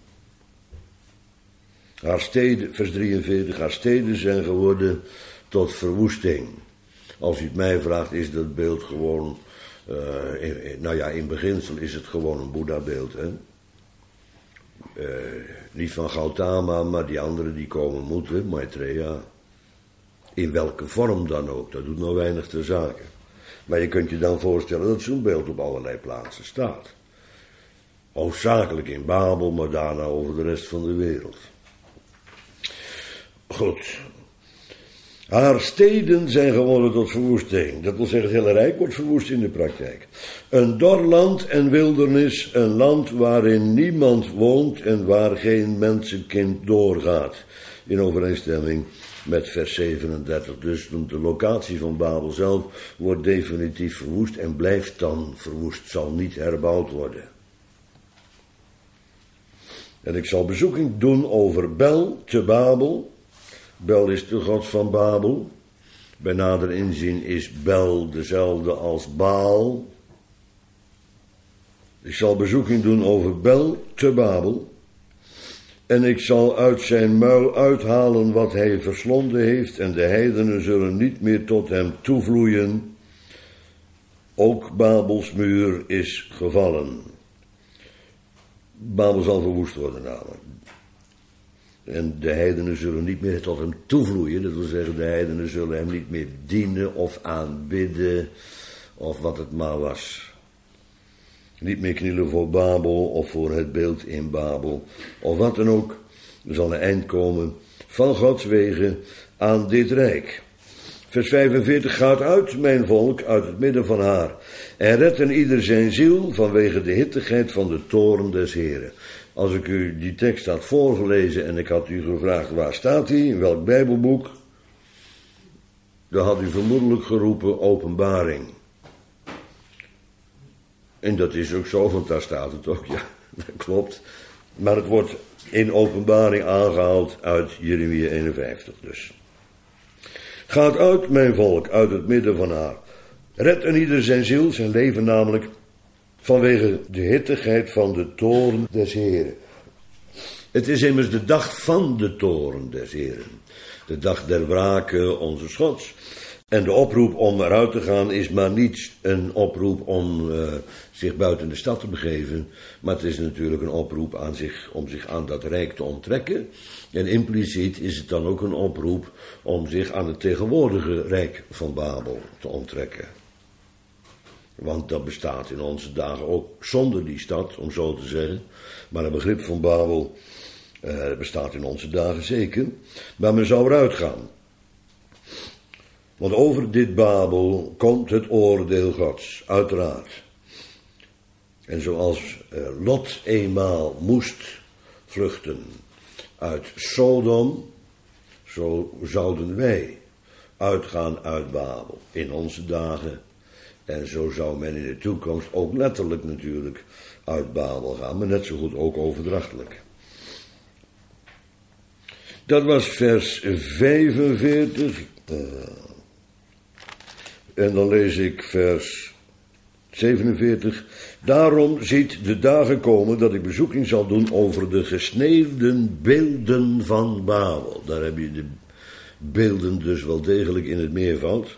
Haar steden, vers drieënveertig, haar steden zijn geworden tot verwoesting. Als u het mij vraagt, is dat beeld gewoon, uh, in, in, nou ja, in beginsel is het gewoon een Boeddha-beeld, hè. Uh, niet van Gautama, maar die anderen die komen moeten, Maitreya. In welke vorm dan ook, dat doet nou weinig ter zake. Maar je kunt je dan voorstellen dat zo'n beeld op allerlei plaatsen staat. Hoofdzakelijk in Babel, maar daarna over de rest van de wereld. Goed. Haar steden zijn geworden tot verwoesting. Dat wil zeggen, het hele rijk wordt verwoest in de praktijk. Een dor land en wildernis, een land waarin niemand woont en waar geen mensenkind doorgaat. In overeenstemming met vers zevenendertig. Dus de locatie van Babel zelf wordt definitief verwoest en blijft dan verwoest, zal niet herbouwd worden. En ik zal bezoeking doen over Bel te Babel. Bel is de god van Babel. Bij nader inzien is Bel dezelfde als Baal. Ik zal bezoeking doen over Bel te Babel. En ik zal uit zijn muil uithalen wat hij verslonden heeft. En de heidenen zullen niet meer tot hem toevloeien. Ook Babels muur is gevallen. Babel zal verwoest worden namelijk. En de heidenen zullen niet meer tot hem toevloeien. Dat wil zeggen, de heidenen zullen hem niet meer dienen of aanbidden. Of wat het maar was. Niet meer knielen voor Babel of voor het beeld in Babel. Of wat dan ook. Er zal een eind komen van Gods wegen aan dit rijk. Vers vijfenveertig, gaat uit, mijn volk, uit het midden van haar. En red en ieder zijn ziel vanwege de hittigheid van de toorn des Heren. Als ik u die tekst had voorgelezen en ik had u gevraagd waar staat die, in welk Bijbelboek, dan had u vermoedelijk geroepen Openbaring. En dat is ook zo, want daar staat het ook, ja, dat klopt. Maar het wordt in Openbaring aangehaald uit Jeremia eenenvijftig dus. Gaat uit, mijn volk, uit het midden van haar. Red en ieder zijn ziel, zijn leven namelijk, vanwege de hittigheid van de toorn des Heren. Het is immers de dag van de toorn des Heren. De dag der wrake onze Gods. En de oproep om eruit te gaan is maar niet een oproep om uh, zich buiten de stad te begeven. Maar het is natuurlijk een oproep aan zich, om zich aan dat rijk te onttrekken. En impliciet is het dan ook een oproep om zich aan het tegenwoordige rijk van Babel te onttrekken. Want dat bestaat in onze dagen ook zonder die stad, om zo te zeggen. Maar het begrip van Babel uh, bestaat in onze dagen zeker. Maar men zou eruit gaan. Want over dit Babel komt het oordeel Gods, uiteraard. En zoals uh, Lot eenmaal moest vluchten uit Sodom, zo zouden wij uitgaan uit Babel in onze dagen. En zo zou men in de toekomst ook letterlijk natuurlijk uit Babel gaan, maar net zo goed ook overdrachtelijk. Dat was vers vijfenveertig. Uh, en dan lees ik vers zevenenveertig. Daarom ziet de dagen komen dat ik bezoeking zal doen over de gesneeuwden beelden van Babel. Daar heb je de beelden dus wel degelijk in het meervoud.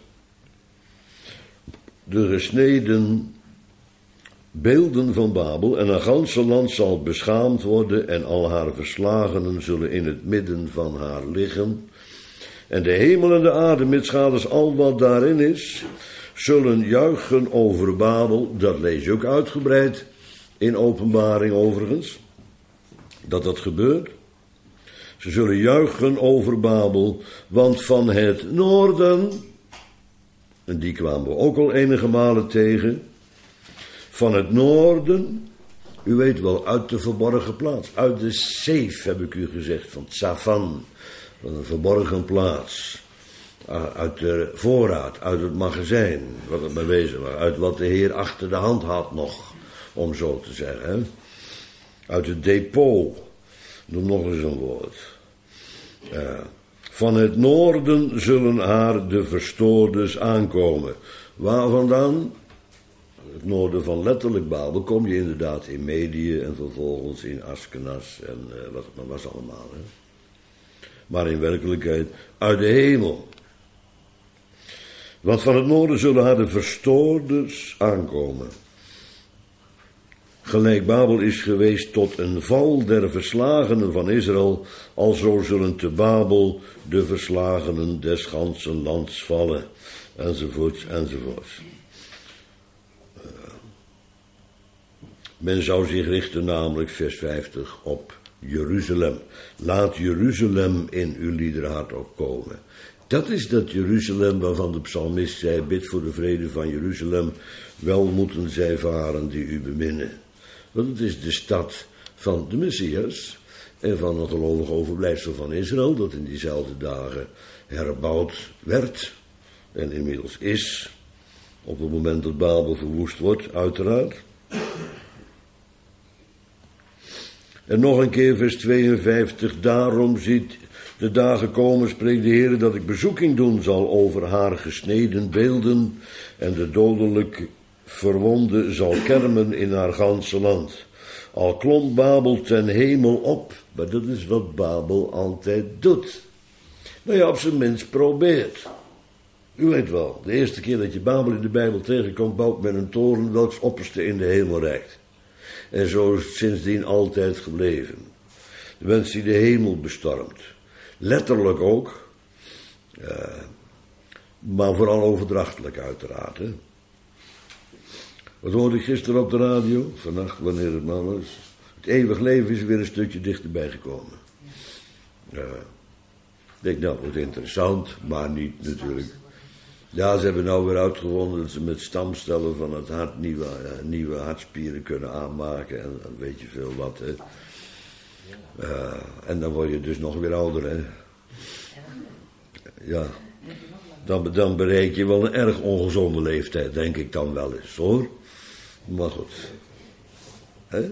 De gesneden beelden van Babel en een ganse land zal beschaamd worden en al haar verslagenen zullen in het midden van haar liggen. En de hemel en de aarde, mitsgaders al wat daarin is, zullen juichen over Babel. Dat lees je ook uitgebreid in Openbaring overigens, dat dat gebeurt. Ze zullen juichen over Babel, want van het noorden, en die kwamen we ook al enige malen tegen, van het noorden, u weet wel, uit de verborgen plaats, uit de Seif heb ik u gezegd, van Tsavan, van een verborgen plaats, uit de voorraad, uit het magazijn, wat het bewezen was, uit wat de Heer achter de hand had nog, om zo te zeggen. Hè? Uit het depot, noem nog eens een woord. Uh, van het noorden zullen haar de verstoorders aankomen. Waar vandaan? Het noorden van letterlijk Babel kom je inderdaad in Medië en vervolgens in Askenas en uh, wat het maar was allemaal. Hè? Maar in werkelijkheid uit de hemel. Want van het noorden zullen haar de verstoorders aankomen. Gelijk Babel is geweest tot een val der verslagenen van Israël, alzo zullen te Babel de verslagenen des ganzen lands vallen, enzovoorts, enzovoorts. Men zou zich richten, namelijk vers vijftig, op Jeruzalem. Laat Jeruzalem in uw liederhart opkomen. Dat is dat Jeruzalem waarvan de psalmist zei, bid voor de vrede van Jeruzalem, wel moeten zij varen die u beminnen. Want het is de stad van de Messias en van een gelovig overblijfsel van Israël, dat in diezelfde dagen herbouwd werd en inmiddels is, op het moment dat Babel verwoest wordt, uiteraard. En nog een keer vers tweeënvijftig, daarom ziet de dagen komen, spreekt de Heer, dat ik bezoeking doen zal over haar gesneden beelden en de dodelijk verwonde zal kermen in haar ganse land. Al klom Babel ten hemel op, maar dat is wat Babel altijd doet. Nou ja, op zijn minst probeert. U weet wel, de eerste keer dat je Babel in de Bijbel tegenkomt, bouwt men een toren welks opperste in de hemel reikt. En zo is het sindsdien altijd gebleven. De mens die de hemel bestormt. Letterlijk ook. Uh, maar vooral overdrachtelijk uiteraard. Hè. Wat hoorde ik gisteren op de radio? Vannacht, wanneer het maar was. Het eeuwig leven is weer een stukje dichterbij gekomen. Uh, ik denk, nou, wordt interessant, maar niet natuurlijk. Ja, ze hebben nou weer uitgevonden dat ze met stamcellen van het hart nieuwe, uh, nieuwe hartspieren kunnen aanmaken. En dan weet je veel wat, hè. Uh, en dan word je dus nog weer ouder, hè. Ja. Dan, dan bereik je wel een erg ongezonde leeftijd, denk ik dan wel eens, hoor. Maar goed. Hè?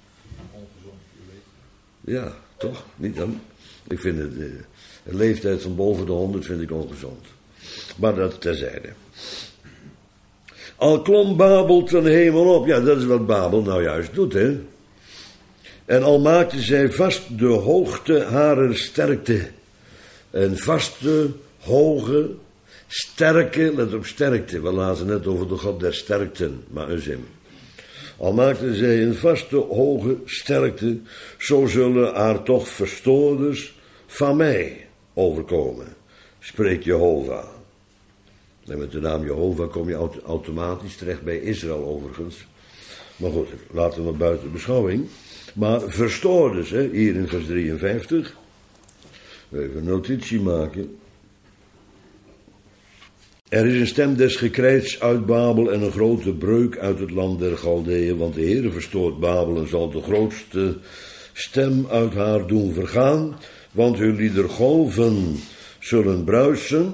Ja, toch? Niet dan? Ik vind het, de leeftijd van boven de honderd vind ik ongezond. Maar dat terzijde. Al klom Babel ten hemel op. Ja, dat is wat Babel nou juist doet, hè. En al maakte zij vast de hoogte harer sterkte. Een vaste, hoge, sterke, let op sterkte. We lazen net over de God der sterkten, maar een zin. Al maakte zij een vaste, hoge sterkte, zo zullen haar toch verstoorders van mij overkomen, spreekt Jehovah. En met de naam Jehovah kom je automatisch terecht bij Israël overigens. Maar goed, laten we buiten beschouwing. Maar verstoorders, hè, hier in vers drieënvijftig. Even een notitie maken. Er is een stem des gekrijts uit Babel en een grote breuk uit het land der Galdeeën, want de Heere verstoort Babel en zal de grootste stem uit haar doen vergaan, want hun liedergolven zullen bruisen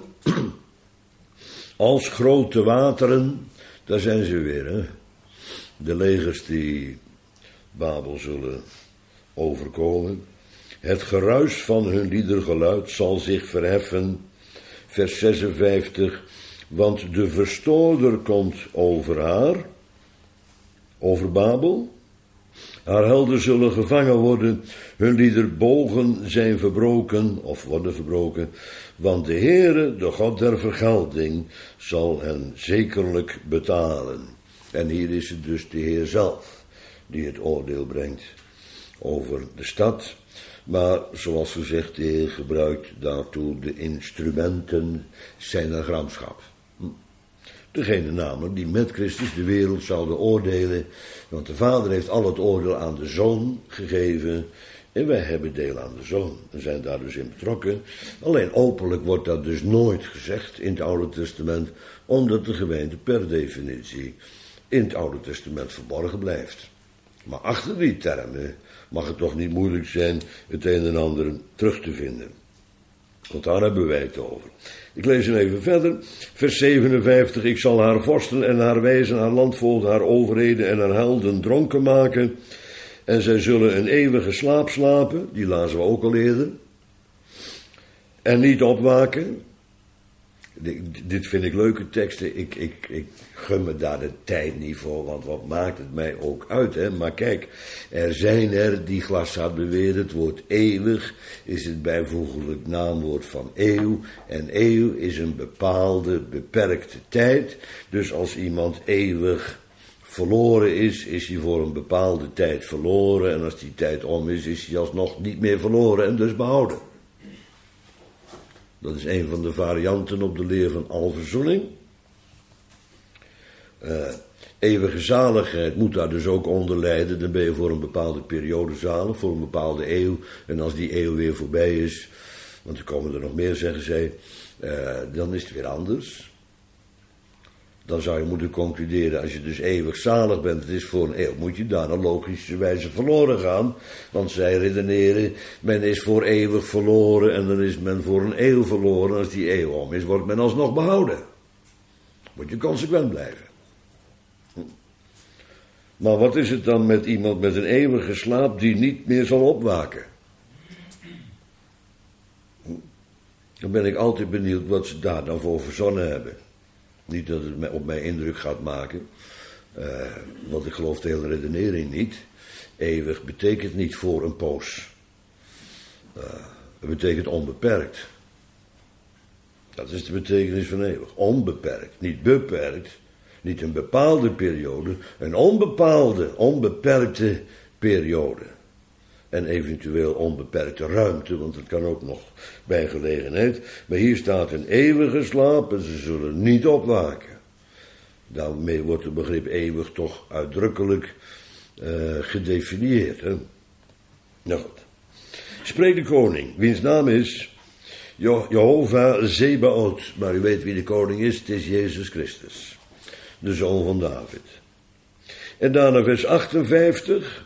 als grote wateren. Daar zijn ze weer, hè. De legers die Babel zullen overkomen. Het geruis van hun liedergeluid zal zich verheffen. Vers zesenvijftig. Want de verstoorder komt over haar, over Babel. Haar helden zullen gevangen worden, hun liederbogen zijn verbroken, of worden verbroken. Want de Heere, de God der vergelding, zal hen zekerlijk betalen. En hier is het dus de Heer zelf, die het oordeel brengt over de stad. Maar zoals gezegd, de Heer gebruikt daartoe de instrumenten zijner gramschap. Degene namelijk die met Christus de wereld zouden oordelen. Want de Vader heeft al het oordeel aan de Zoon gegeven. En wij hebben deel aan de Zoon. En zijn daar dus in betrokken. Alleen openlijk wordt dat dus nooit gezegd in het Oude Testament. Omdat de gemeente per definitie in het Oude Testament verborgen blijft. Maar achter die termen mag het toch niet moeilijk zijn het een en ander terug te vinden. Want daar hebben wij het over. Ik lees hem even verder. Vers zevenenvijftig. Ik zal haar vorsten en haar wijzen, haar landvoogden, haar overheden en haar helden dronken maken. En zij zullen een eeuwige slaap slapen. Die lazen we ook al eerder. En niet opwaken. Dit vind ik leuke teksten. Ik, ik, ik gun me daar de tijd niet voor, want wat maakt het mij ook uit, hè? Maar kijk, er zijn er die glashard beweren, het woord eeuwig is het bijvoeglijk naamwoord van eeuw. En eeuw is een bepaalde, beperkte tijd. Dus als iemand eeuwig verloren is, is hij voor een bepaalde tijd verloren. En als die tijd om is, is hij alsnog niet meer verloren en dus behouden. Dat is een van de varianten op de leer van alverzoening. Uh, eeuwige zaligheid moet daar dus ook onder lijden. Dan ben je voor een bepaalde periode zalig, voor een bepaalde eeuw. En als die eeuw weer voorbij is, want er komen er nog meer, zeggen zij, uh, dan is het weer anders. Dan zou je moeten concluderen, als je dus eeuwig zalig bent, het is voor een eeuw, moet je daarna logischerwijze verloren gaan. Want zij redeneren, men is voor eeuwig verloren en dan is men voor een eeuw verloren. Als die eeuw om is, wordt men alsnog behouden. Moet je consequent blijven. Maar wat is het dan met iemand met een eeuwige slaap die niet meer zal opwaken? Dan ben ik altijd benieuwd wat ze daar dan voor verzonnen hebben. Niet dat het op mij indruk gaat maken, uh, want ik geloof de hele redenering niet. Eeuwig betekent niet voor een poos. Uh, het betekent onbeperkt. Dat is de betekenis van eeuwig. Onbeperkt, niet beperkt, niet een bepaalde periode, een onbepaalde, onbeperkte periode. En eventueel onbeperkte ruimte, want dat kan ook nog bij gelegenheid. Maar hier staat een eeuwige slaap en ze zullen niet opwaken. Daarmee wordt het begrip eeuwig toch uitdrukkelijk uh, gedefinieerd. Hè? Nou goed. Spreekt de koning, wiens naam is Je- Jehovah Zebaot. Maar u weet wie de koning is, het is Jezus Christus. De zoon van David. En daarna vers achtenvijftig...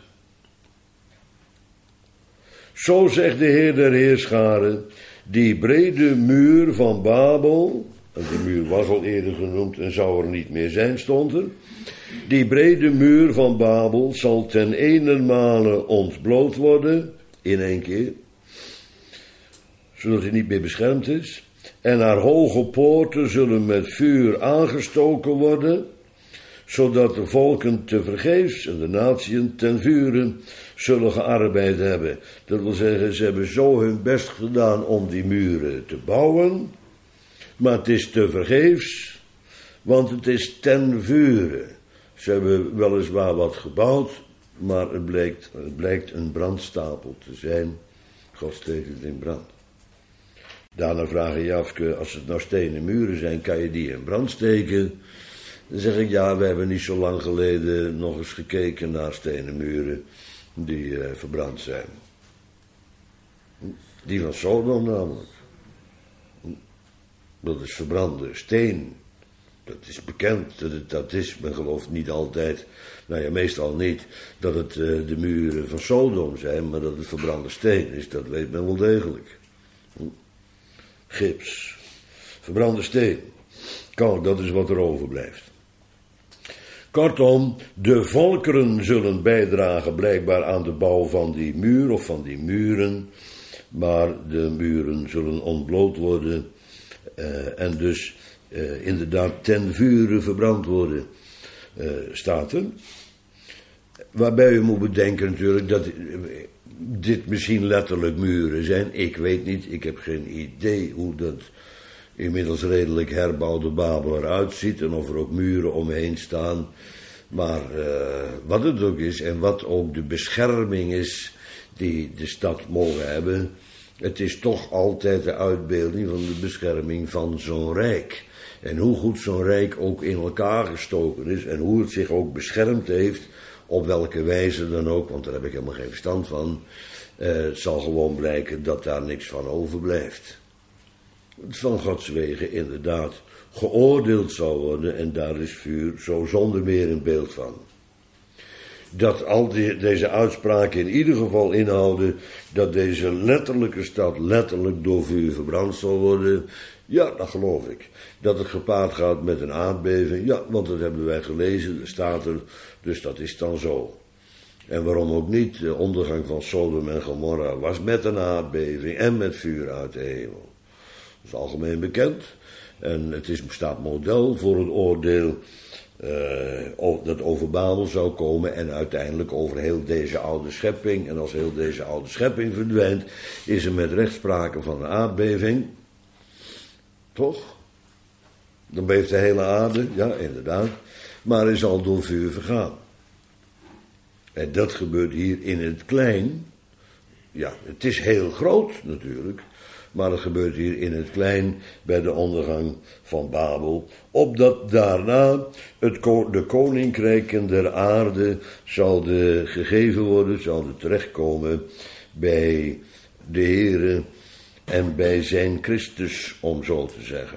Zo zegt de Heer der Heerscharen, die brede muur van Babel, en die muur was al eerder genoemd en zou er niet meer zijn, stond er. Die brede muur van Babel zal ten eenenmale ontbloot worden, in één keer, zodat hij niet meer beschermd is. En haar hoge poorten zullen met vuur aangestoken worden, zodat de volken tevergeefs en de natieën ten vure zullen gearbeid hebben. Dat wil zeggen, ze hebben zo hun best gedaan om die muren te bouwen, maar het is tevergeefs, want het is ten vure. Ze hebben weliswaar wat gebouwd, maar het blijkt, het blijkt een brandstapel te zijn. God steekt het in brand. Daarna vraag je je af, als het nou stenen muren zijn, kan je die in brand steken? Dan zeg ik, ja, we hebben niet zo lang geleden nog eens gekeken naar stenen muren die uh, verbrand zijn. Die van Sodom namelijk. Dat is verbrande steen. Dat is bekend, dat, het, dat is, men gelooft niet altijd, nou ja, meestal niet, dat het uh, de muren van Sodom zijn, maar dat het verbrande steen is, dat weet men wel degelijk. Gips, verbrande steen, kan, dat is wat er overblijft. Kortom, de volkeren zullen bijdragen blijkbaar aan de bouw van die muur of van die muren, maar de muren zullen ontbloot worden uh, en dus uh, inderdaad ten vure verbrand worden, uh, staat er. Waarbij u moet bedenken natuurlijk dat dit misschien letterlijk muren zijn. Ik weet niet, ik heb geen idee hoe dat inmiddels redelijk herbouwde Babel eruit ziet en of er ook muren omheen staan. Maar uh, wat het ook is en wat ook de bescherming is die de stad mogen hebben, het is toch altijd de uitbeelding van de bescherming van zo'n rijk. En hoe goed zo'n rijk ook in elkaar gestoken is en hoe het zich ook beschermd heeft, op welke wijze dan ook, want daar heb ik helemaal geen verstand van, uh, het zal gewoon blijken dat daar niks van overblijft. Het van Gods wegen inderdaad geoordeeld zal worden en daar is vuur zo zonder meer een beeld van. dat al die, deze uitspraken in ieder geval inhouden dat deze letterlijke stad letterlijk door vuur verbrand zal worden. Ja, dat geloof ik. Dat het gepaard gaat met een aardbeving. Ja, want dat hebben wij gelezen, dat staat er. Dus dat is dan zo. En waarom ook niet? De ondergang van Sodom en Gomorra was met een aardbeving en met vuur uit de hemel. Dat is algemeen bekend. En het is, staat model voor het oordeel uh, dat over Babel zou komen en uiteindelijk over heel deze oude schepping. En als heel deze oude schepping verdwijnt, is er met recht sprake van een aardbeving. Toch? Dan beeft de hele aarde, ja inderdaad, maar is al door vuur vergaan. En dat gebeurt hier in het klein. Ja, het is heel groot natuurlijk, maar het gebeurt hier in het klein bij de ondergang van Babel. Opdat daarna het, de koninkrijken der aarde zouden gegeven worden, zouden terechtkomen bij de Heere en bij zijn Christus, om zo te zeggen.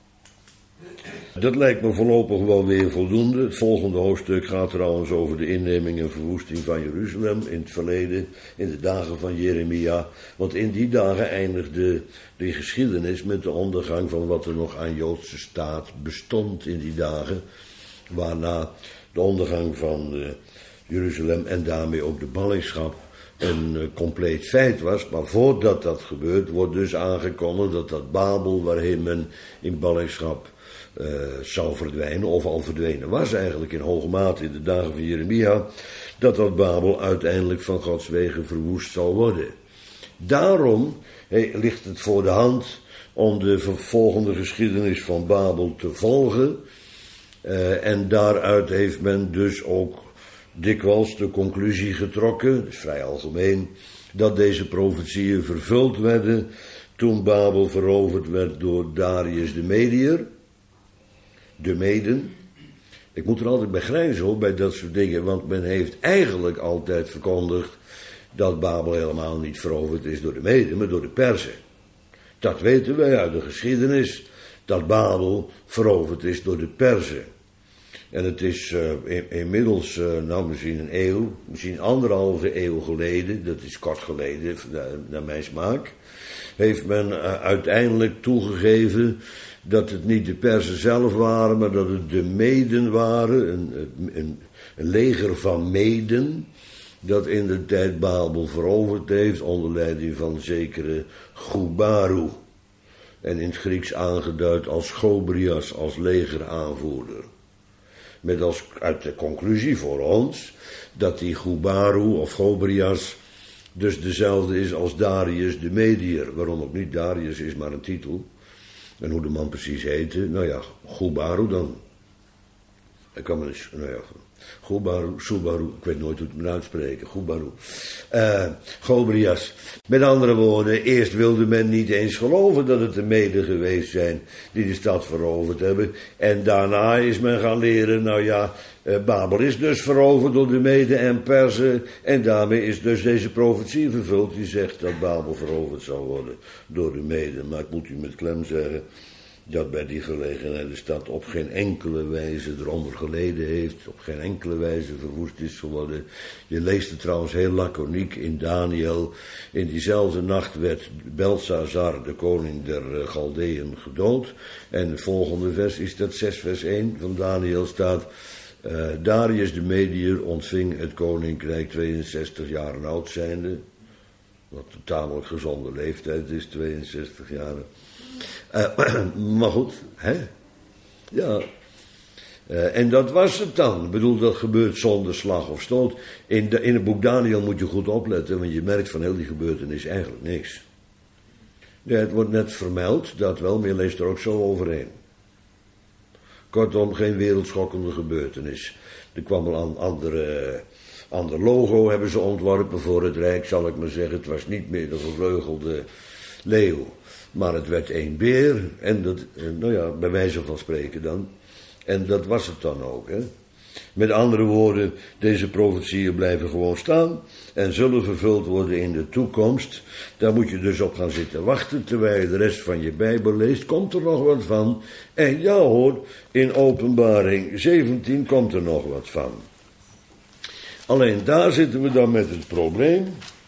Dat lijkt me voorlopig wel weer voldoende. Het volgende hoofdstuk gaat trouwens over de inneming en verwoesting van Jeruzalem in het verleden, in de dagen van Jeremia. Want in die dagen eindigde de geschiedenis met de ondergang van wat er nog aan Joodse staat bestond in die dagen. Waarna de ondergang van uh, Jeruzalem en daarmee ook de ballingschap een uh, compleet feit was. Maar voordat dat gebeurt, wordt dus aangekondigd dat dat Babel, waarheen men in ballingschap Uh, zou verdwijnen, of al verdwenen was eigenlijk in hoge mate in de dagen van Jeremia, dat dat Babel uiteindelijk van Gods wegen verwoest zal worden. Daarom hey, ligt het voor de hand om de vervolgende geschiedenis van Babel te volgen. Uh, en daaruit heeft men dus ook dikwijls de conclusie getrokken, dat is vrij algemeen, dat deze profetieën vervuld werden toen Babel veroverd werd door Darius de Mediër. De Meden. Ik moet er altijd bij grijnzen hoor, bij dat soort dingen, want men heeft eigenlijk altijd verkondigd dat Babel helemaal niet veroverd is door de Meden, maar door de Perzen. Dat weten wij uit de geschiedenis, dat Babel veroverd is door de Perzen. En het is uh, in, inmiddels, uh, nou misschien een eeuw, misschien anderhalve eeuw geleden, dat is kort geleden, naar, naar mijn smaak, heeft men uh, uiteindelijk toegegeven dat het niet de Perzen zelf waren, maar dat het de Meden waren, een, een, een leger van Meden, dat in de tijd Babel veroverd heeft, onder leiding van zekere Gubaru. En in het Grieks aangeduid als Gobrias, als legeraanvoerder. Met als uit de conclusie voor ons, dat die Gubaru of Gobrias dus dezelfde is als Darius de Mediër. Waarom ook niet, Darius is maar een titel. En hoe de man precies heette, nou ja, Gubaru dan. Ik kan me eens, nou ja, Gubaru, Subaru, ik weet nooit hoe het moet uitspreken, Gubaru. Uh, Gobrias. Met andere woorden, eerst wilde men niet eens geloven dat het de Meden geweest zijn die de stad veroverd hebben. En daarna is men gaan leren, nou ja, uh, Babel is dus veroverd door de Meden en Perzen. En daarmee is dus deze profetie vervuld die zegt dat Babel veroverd zal worden door de Meden. Maar ik moet u met klem zeggen dat bij die gelegenheid de stad op geen enkele wijze eronder geleden heeft, op geen enkele wijze verwoest is geworden. Je leest het trouwens heel laconiek in Daniel. In diezelfde nacht werd Belshazzar, de koning der Galdeën, gedood. En het volgende vers is dat zes vers één van Daniel staat: uh, Darius de Mediër ontving het koninkrijk tweeënzestig jaren oud zijnde. Wat een tamelijk gezonde leeftijd is, tweeënzestig jaren. Uh, maar goed, hè? Ja. Uh, en dat was het dan. Ik bedoel, dat gebeurt zonder slag of stoot. In, de, in het boek Daniel moet je goed opletten, want je merkt van heel die gebeurtenis eigenlijk niks. Ja, het wordt net vermeld, dat wel, maar je leest er ook zo overheen. Kortom, geen wereldschokkende gebeurtenis. Er kwam een andere, ander logo, hebben ze ontworpen voor het Rijk, zal ik maar zeggen. Het was niet meer de gevleugelde leeuw. Maar het werd één beer, en dat, nou ja, bij wijze van spreken dan. En dat was het dan ook, hè. Met andere woorden, deze profetieën blijven gewoon staan en zullen vervuld worden in de toekomst. Daar moet je dus op gaan zitten wachten, terwijl je de rest van je Bijbel leest, komt er nog wat van. En ja hoor, in Openbaring zeventien komt er nog wat van. Alleen daar zitten we dan met het probleem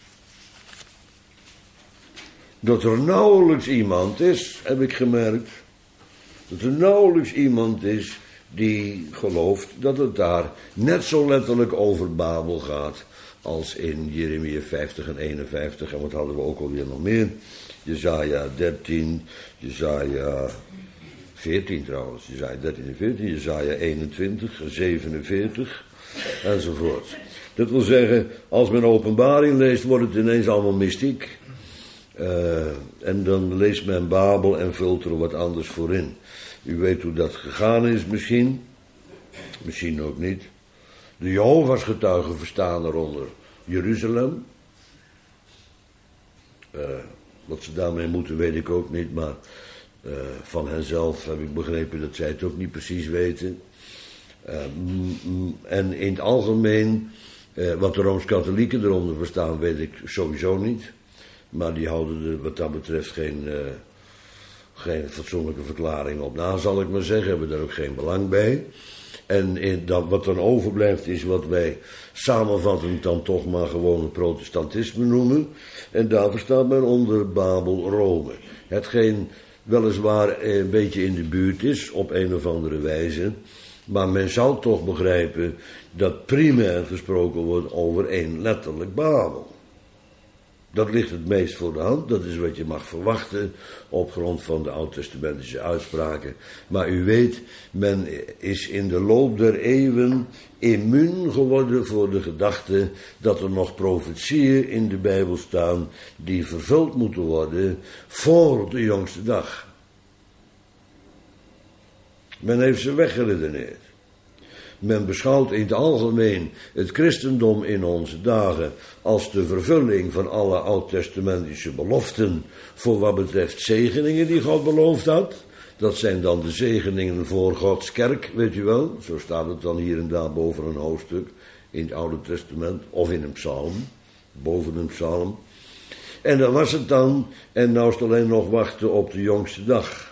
dat er nauwelijks iemand is, heb ik gemerkt, dat er nauwelijks iemand is die gelooft dat het daar net zo letterlijk over Babel gaat als in Jeremia vijftig en eenenvijftig. En wat hadden we ook alweer nog meer? Jesaja dertien, Jesaja veertien trouwens, Jesaja dertien en veertien, Jesaja eenentwintig en zevenenveertig enzovoort. Dat wil zeggen, als men Openbaring leest, wordt het ineens allemaal mystiek. Uh, en dan leest men Babel en vult er wat anders voor in. U weet hoe dat gegaan is misschien. Misschien ook niet. De Jehovah's getuigen verstaan eronder Jeruzalem. Uh, wat ze daarmee moeten weet ik ook niet. Maar uh, van henzelf heb ik begrepen dat zij het ook niet precies weten. Uh, m- m- en in het algemeen, uh, wat de Rooms-Katholieken eronder verstaan, weet ik sowieso niet. Maar die houden er wat dat betreft geen, uh, geen fatsoenlijke verklaring op na, zal ik maar zeggen. Hebben daar ook geen belang bij. En in dat, wat dan overblijft is wat wij samenvattend dan toch maar gewoon het protestantisme noemen. En daar verstaat men onder Babel Rome. Hetgeen weliswaar een beetje in de buurt is, op een of andere wijze. Maar men zou toch begrijpen dat primair gesproken wordt over één letterlijk Babel. Dat ligt het meest voor de hand, dat is wat je mag verwachten op grond van de oud-testamentische uitspraken. Maar u weet, men is in de loop der eeuwen immuun geworden voor de gedachte dat er nog profetieën in de Bijbel staan die vervuld moeten worden voor de jongste dag. Men heeft ze weggeredeneerd. Men beschouwt in het algemeen het christendom in onze dagen als de vervulling van alle oud-testamentische beloften voor wat betreft zegeningen die God beloofd had. Dat zijn dan de zegeningen voor Gods kerk, weet u wel. Zo staat het dan hier en daar boven een hoofdstuk in het Oude Testament of in een psalm, boven een psalm. En dat was het dan, en nou is het alleen nog wachten op de jongste dag.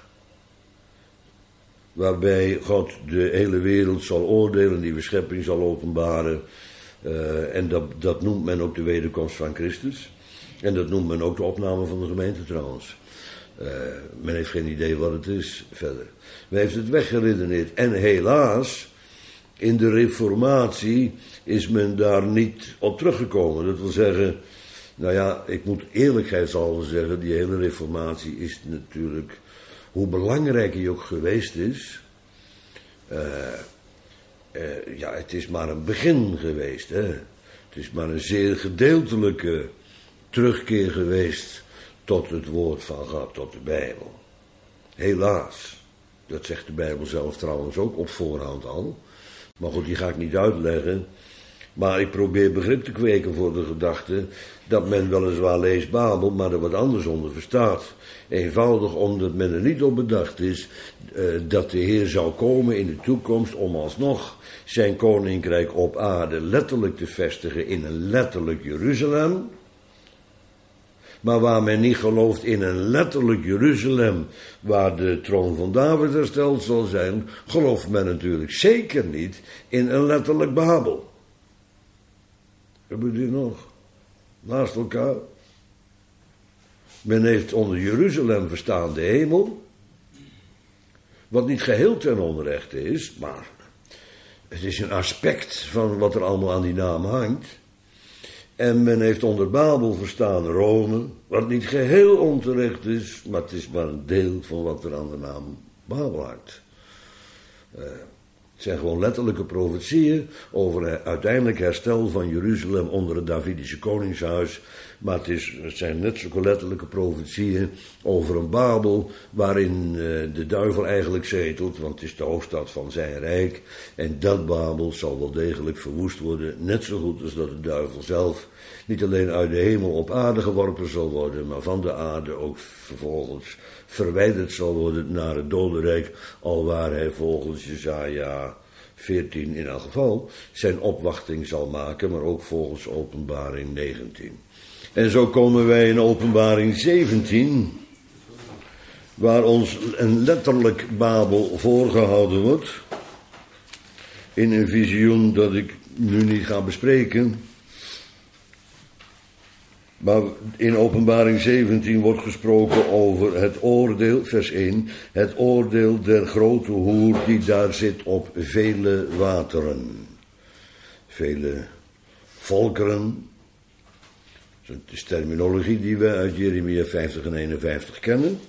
Waarbij God de hele wereld zal oordelen, die schepping zal openbaren. Uh, en dat, dat noemt men ook de wederkomst van Christus. En dat noemt men ook de opname van de gemeente trouwens. Uh, men heeft geen idee wat het is verder. Men heeft het weggeredeneerd. En helaas, in de reformatie is men daar niet op teruggekomen. Dat wil zeggen, nou ja, ik moet eerlijkheidshalve zeggen, die hele reformatie is natuurlijk, hoe belangrijk hij ook geweest is, uh, uh, ja, het is maar een begin geweest, hè. Het is maar een zeer gedeeltelijke terugkeer geweest tot het woord van God, tot de Bijbel. Helaas. Dat zegt de Bijbel zelf trouwens ook op voorhand al. Maar goed, die ga ik niet uitleggen. Maar ik probeer begrip te kweken voor de gedachte dat men weliswaar leest Babel, maar er wat anders onder verstaat. Eenvoudig omdat men er niet op bedacht is uh, dat de Heer zou komen in de toekomst om alsnog zijn koninkrijk op aarde letterlijk te vestigen in een letterlijk Jeruzalem. Maar waar men niet gelooft in een letterlijk Jeruzalem, waar de troon van David hersteld zal zijn, gelooft men natuurlijk zeker niet in een letterlijk Babel. Hebben we die nog? Naast elkaar. Men heeft onder Jeruzalem verstaan de hemel, wat niet geheel ten onrechte is, maar het is een aspect van wat er allemaal aan die naam hangt. En men heeft onder Babel verstaan Rome, wat niet geheel onterecht is, maar het is maar een deel van wat er aan de naam Babel hangt. Uh, het zijn gewoon letterlijke profetieën over het uiteindelijk herstel van Jeruzalem onder het Davidische koningshuis. Maar het, is, het zijn net zulke letterlijke profetieën over een Babel waarin uh, de duivel eigenlijk zetelt, want het is de hoofdstad van zijn rijk. En dat Babel zal wel degelijk verwoest worden, net zo goed als dat de duivel zelf niet alleen uit de hemel op aarde geworpen zal worden, maar van de aarde ook vervolgens verwijderd zal worden naar het dodenrijk, alwaar hij volgens Jesaja veertien in elk geval zijn opwachting zal maken, maar ook volgens Openbaring negentien. En zo komen wij in Openbaring zeventien, waar ons een letterlijk Babel voorgehouden wordt, in een visioen dat ik nu niet ga bespreken. Maar in Openbaring zeventien wordt gesproken over het oordeel, vers één. Het oordeel der grote hoer die daar zit op vele wateren. Vele volkeren. Dat is terminologie die we uit Jeremia vijftig en eenenvijftig kennen.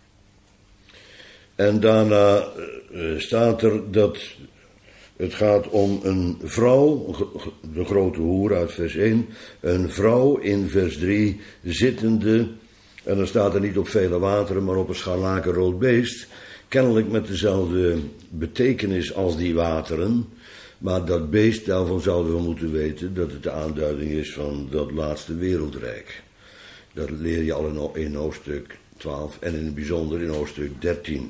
En daarna uh, staat er dat het gaat om een vrouw, de grote hoer uit vers één, een vrouw in vers drie zittende, en dan staat er niet op vele wateren, maar op een scharlakenrood beest, kennelijk met dezelfde betekenis als die wateren, maar dat beest, daarvan zouden we moeten weten dat het de aanduiding is van dat laatste wereldrijk. Dat leer je al in hoofdstuk twaalf en in het bijzonder in hoofdstuk dertien.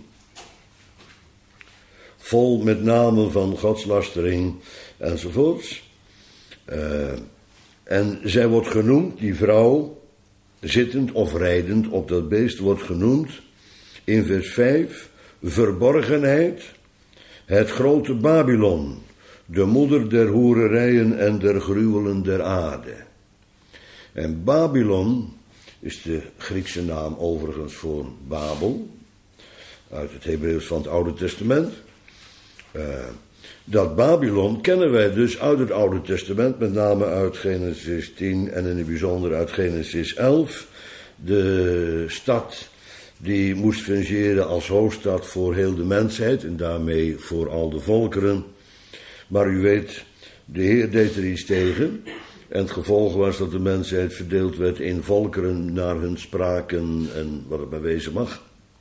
Vol met namen van godslastering enzovoorts. Uh, en zij wordt genoemd, die vrouw, zittend of rijdend op dat beest, wordt genoemd in vers vijf, verborgenheid, het grote Babylon, de moeder der hoererijen en der gruwelen der aarde. En Babylon is de Griekse naam overigens voor Babel, uit het Hebreeuws van het Oude Testament. Uh, dat Babylon kennen wij dus uit het Oude Testament, met name uit Genesis tien en in het bijzonder uit Genesis elf. De stad die moest fungeren als hoofdstad voor heel de mensheid en daarmee voor al de volkeren. Maar u weet, de Heer deed er iets tegen en het gevolg was dat de mensheid verdeeld werd in volkeren naar hun spraken en wat het maar wezen mag.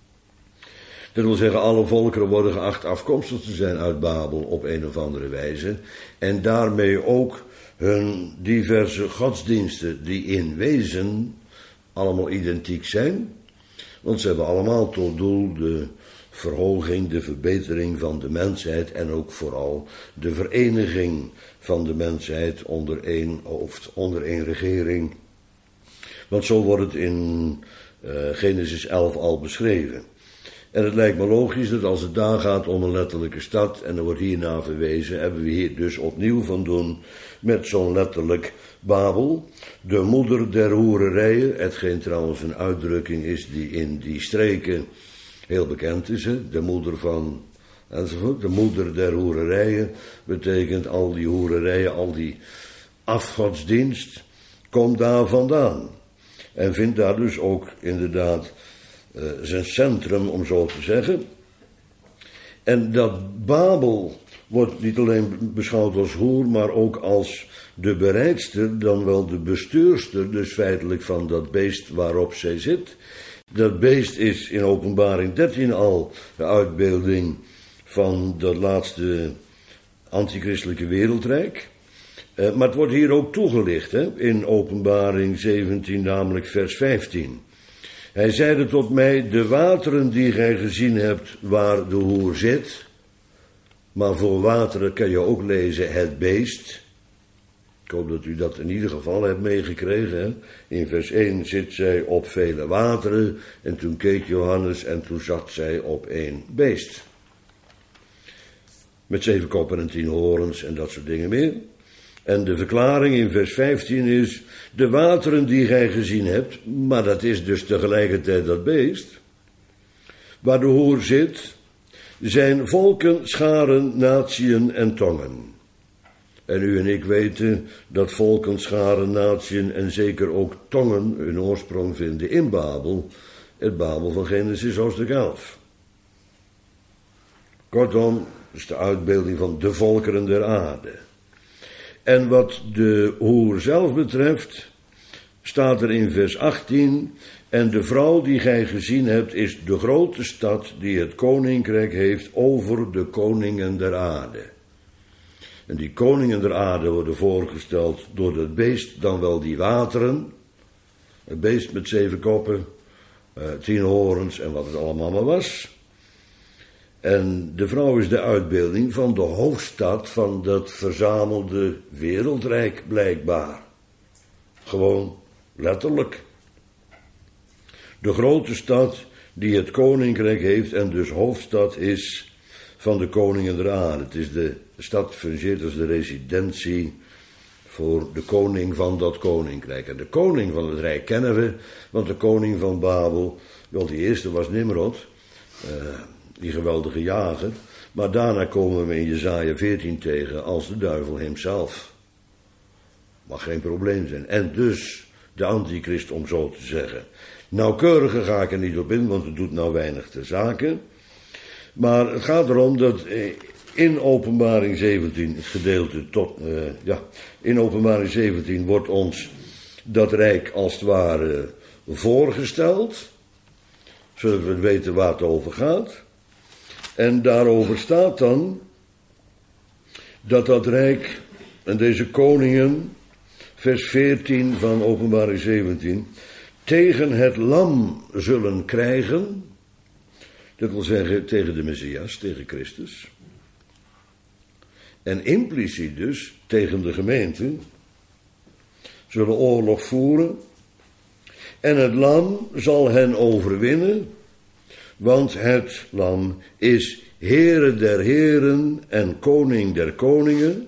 Dat wil zeggen, alle volkeren worden geacht afkomstig te zijn uit Babel op een of andere wijze. En daarmee ook hun diverse godsdiensten die in wezen allemaal identiek zijn. Want ze hebben allemaal tot doel de verhoging, de verbetering van de mensheid en ook vooral de vereniging van de mensheid onder één hoofd, onder één regering. Want zo wordt het in uh, Genesis elf al beschreven. En het lijkt me logisch dat als het daar gaat om een letterlijke stad, en er wordt hierna verwezen, hebben we hier dus opnieuw van doen met zo'n letterlijk Babel, de moeder der hoererijen, hetgeen trouwens een uitdrukking is die in die streken heel bekend is, hè? De moeder van, enzovoort, de moeder der hoererijen, betekent al die hoererijen, al die afgodsdienst, komt daar vandaan. En vindt daar dus ook inderdaad Uh, zijn centrum, om zo te zeggen. En dat Babel wordt niet alleen beschouwd als hoer, maar ook als de bereidster, dan wel de bestuurster, dus feitelijk van dat beest waarop zij zit. Dat beest is in Openbaring dertien al de uitbeelding van dat laatste antichristelijke wereldrijk. Uh, maar het wordt hier ook toegelicht, hè, in Openbaring zeventien, namelijk vers vijftien. Hij zeide tot mij, de wateren die gij gezien hebt waar de hoer zit, maar voor wateren kan je ook lezen het beest. Ik hoop dat u dat in ieder geval hebt meegekregen. Hè? In vers één zit zij op vele wateren en toen keek Johannes en toen zat zij op één beest. Met zeven koppen en tien horens en dat soort dingen meer. En de verklaring in vers vijftien is, de wateren die gij gezien hebt, maar dat is dus tegelijkertijd dat beest, waar de hoer zit, zijn volken, scharen, natieën en tongen. En u en ik weten dat volken, scharen, natieën en zeker ook tongen hun oorsprong vinden in Babel, het Babel van Genesis hoofdstuk elf. Kortom, dat is de uitbeelding van de volkeren der aarde. En wat de hoer zelf betreft, staat er in vers achttien, en de vrouw die gij gezien hebt is de grote stad die het koninkrijk heeft over de koningen der aarde. En die koningen der aarde worden voorgesteld door het beest, dan wel die wateren, het beest met zeven koppen, uh, tien horens en wat het allemaal maar was. En de vrouw is de uitbeelding van de hoofdstad van dat verzamelde wereldrijk blijkbaar. Gewoon letterlijk. De grote stad die het koninkrijk heeft en dus hoofdstad is van de koningen der aarde. Het is de, de stad fungeert als de residentie voor de koning van dat koninkrijk. En de koning van het rijk kennen we, want de koning van Babel, wel die eerste was Nimrod, uh, die geweldige jager. Maar daarna komen we in Jesaja veertien tegen als de duivel hemzelf. Mag geen probleem zijn. En dus de antichrist, om zo te zeggen. Nauwkeuriger ga ik er niet op in, want het doet nou weinig ter zake. Maar het gaat erom dat in Openbaring zeventien, het gedeelte tot, uh, ja, in Openbaring zeventien wordt ons dat rijk als het ware voorgesteld, zodat we weten waar het over gaat. En daarover staat dan dat dat rijk en deze koningen, vers veertien van Openbaring zeventien, tegen het lam zullen krijgen. Dat wil zeggen tegen de Messias, tegen Christus. En impliciet dus tegen de gemeente. Zullen oorlog voeren. En het lam zal hen overwinnen. Want het lam is Heere der heren en koning der koningen.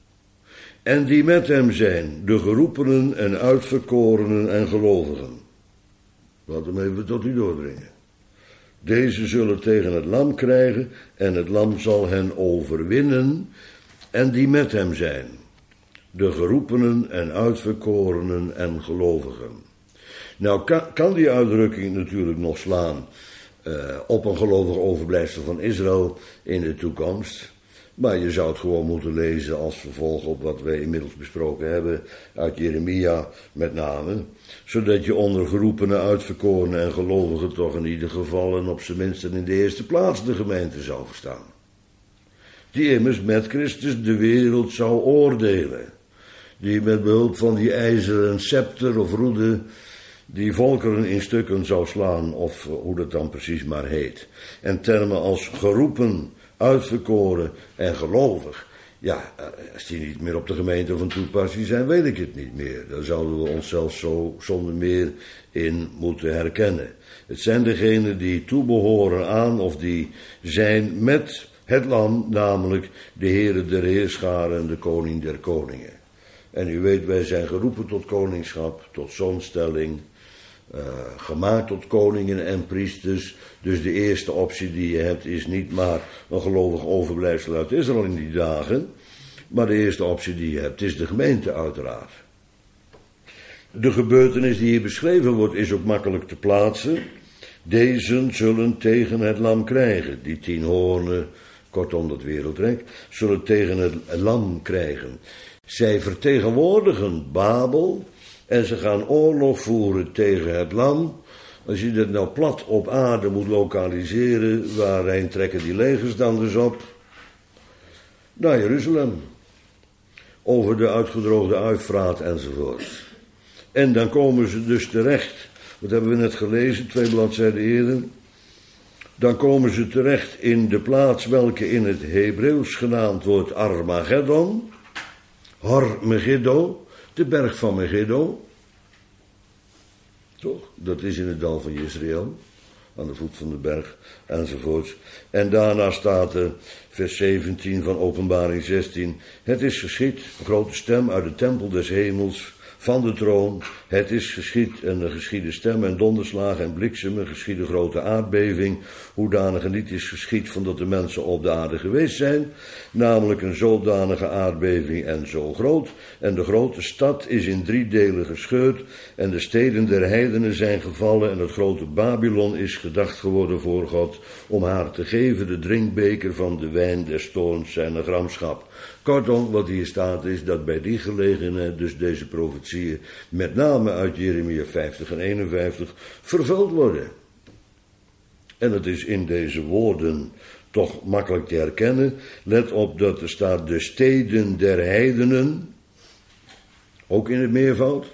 En die met hem zijn, de geroepenen en uitverkorenen en gelovigen. Laat hem even tot u doordringen. Deze zullen tegen het lam krijgen en het lam zal hen overwinnen en die met hem zijn. De geroepenen en uitverkorenen en gelovigen. Nou kan, kan die uitdrukking natuurlijk nog slaan uh, op een gelovig overblijfsel van Israël in de toekomst. Maar je zou het gewoon moeten lezen als vervolg op wat wij inmiddels besproken hebben uit Jeremia met name. Zodat je onder geroepenen, uitverkorenen en gelovigen toch in ieder geval en op zijn minst in de eerste plaats de gemeente zou verstaan. Die immers met Christus de wereld zou oordelen. Die met behulp van die ijzeren scepter of roede die volkeren in stukken zou slaan of hoe dat dan precies maar heet. En termen als geroepen, uitverkoren en gelovig. Ja, als die niet meer op de gemeente van toepassing zijn, weet ik het niet meer. Daar zouden we onszelf zo zonder meer in moeten herkennen. Het zijn degenen die toebehoren aan of die zijn met het lam, namelijk de Heere der heerscharen en de koning der koningen. En u weet, wij zijn geroepen tot koningschap, tot zoonstelling, Uh, gemaakt tot koningen en priesters. Dus de eerste optie die je hebt is niet maar een gelovig overblijfsel uit Israël in die dagen, maar de eerste optie die je hebt is de gemeente uiteraard. De gebeurtenis die hier beschreven wordt is ook makkelijk te plaatsen. Deze zullen tegen het lam krijgen, die tien hoornen, kortom dat wereldrijk, zullen tegen het lam krijgen. Zij vertegenwoordigen Babel. En ze gaan oorlog voeren tegen het lam. Als je dat nou plat op aarde moet lokaliseren, waarheen trekken die legers dan dus op? Naar Jeruzalem. Over de uitgedroogde Uifraat enzovoort. En dan komen ze dus terecht, wat hebben we net gelezen, twee bladzijden eerder. Dan komen ze terecht in de plaats welke in het Hebreeuws genaamd wordt Armageddon. Har Megiddo. De berg van Megiddo. Toch? Dat is in het dal van Jezreel. Aan de voet van de berg. Enzovoorts. En daarna staat er vers zeventien van Openbaring zestien. Het is geschied. Een grote stem uit de tempel des hemels. Van de troon. Het is geschied. En er geschieden stemmen en donderslagen en bliksemen. Geschieden grote aardbeving. Hoedanige niet is geschied van dat de mensen op de aarde geweest zijn. Namelijk een zodanige aardbeving en zo groot. En de grote stad is in drie delen gescheurd. En de steden der heidenen zijn gevallen. En het grote Babylon is gedacht geworden voor God. Om haar te geven de drinkbeker van de wijn des toorns zijner gramschap. Kortom, wat hier staat is dat bij die gelegenheid dus deze profetieën, met name uit Jeremia vijftig en eenenvijftig, vervuld worden. En het is in deze woorden toch makkelijk te herkennen. Let op dat er staat de steden der heidenen, ook in het meervoud.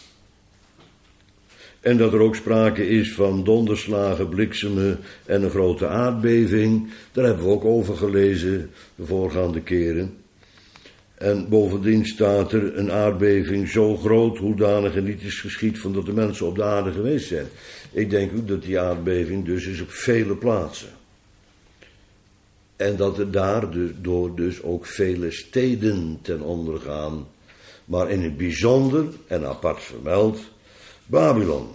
En dat er ook sprake is van donderslagen, bliksemen en een grote aardbeving. Daar hebben we ook over gelezen de voorgaande keren. En bovendien staat er een aardbeving zo groot, hoedanig er niet is geschied van dat de mensen op de aarde geweest zijn. Ik denk ook dat die aardbeving dus is op vele plaatsen. En dat er daardoor dus ook vele steden ten onder gaan. Maar in het bijzonder en apart vermeld Babylon.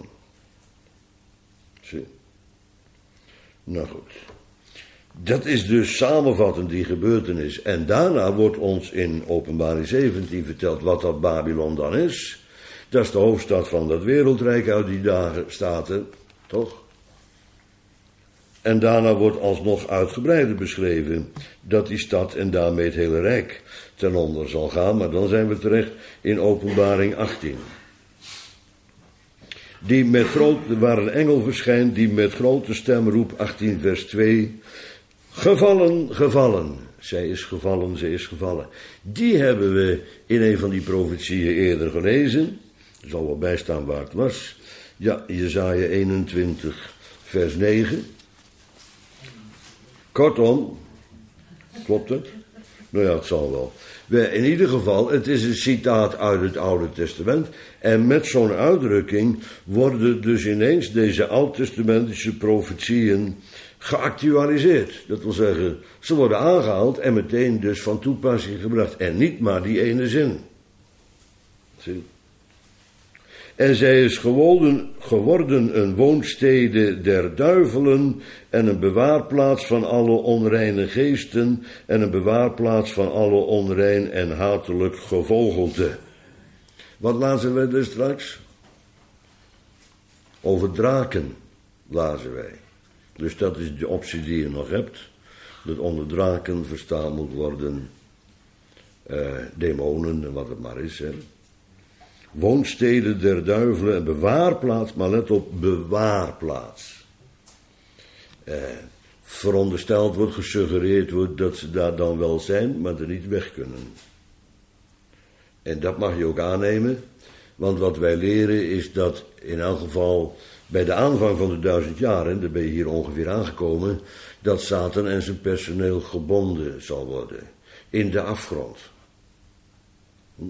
Zie. Nou goed. Dat is dus samenvattend die gebeurtenis. En daarna wordt ons in Openbaring zeventien verteld wat dat Babylon dan is. Dat is de hoofdstad van dat wereldrijk uit die dagen, staat er, toch? En daarna wordt alsnog uitgebreider beschreven dat die stad en daarmee het hele rijk ten onder zal gaan. Maar dan zijn we terecht in Openbaring achttien. Die met groot, waar een engel verschijnt die met grote stem roept, achttien vers twee... Gevallen, gevallen. Zij is gevallen, zij is gevallen. Die hebben we in een van die profetieën eerder gelezen. Er zal wel bijstaan waar het was. Ja, Jesaja eenentwintig vers negen. Kortom, klopt het? Nou ja, het zal wel. In ieder geval, het is een citaat uit het Oude Testament. En met zo'n uitdrukking worden dus ineens deze oud-testamentische profetieën geactualiseerd. Dat wil zeggen, ze worden aangehaald en meteen dus van toepassing gebracht. En niet maar die ene zin. Zie. En zij is geworden, geworden een woonstede der duivelen en een bewaarplaats van alle onreine geesten en een bewaarplaats van alle onrein en hatelijk gevogelte. Wat lazen wij dus straks? Over draken lazen wij. Dus dat is de optie die je nog hebt. Dat onder draken verstaan moet worden uh, demonen en wat het maar is, hè. Woonsteden der duivelen en bewaarplaats, maar let op, bewaarplaats. Eh, verondersteld wordt, gesuggereerd wordt dat ze daar dan wel zijn, maar er niet weg kunnen. En dat mag je ook aannemen, want wat wij leren is dat in elk geval bij de aanvang van de duizend jaren, daar ben je hier ongeveer aangekomen, dat Satan en zijn personeel gebonden zal worden in de afgrond. Hm?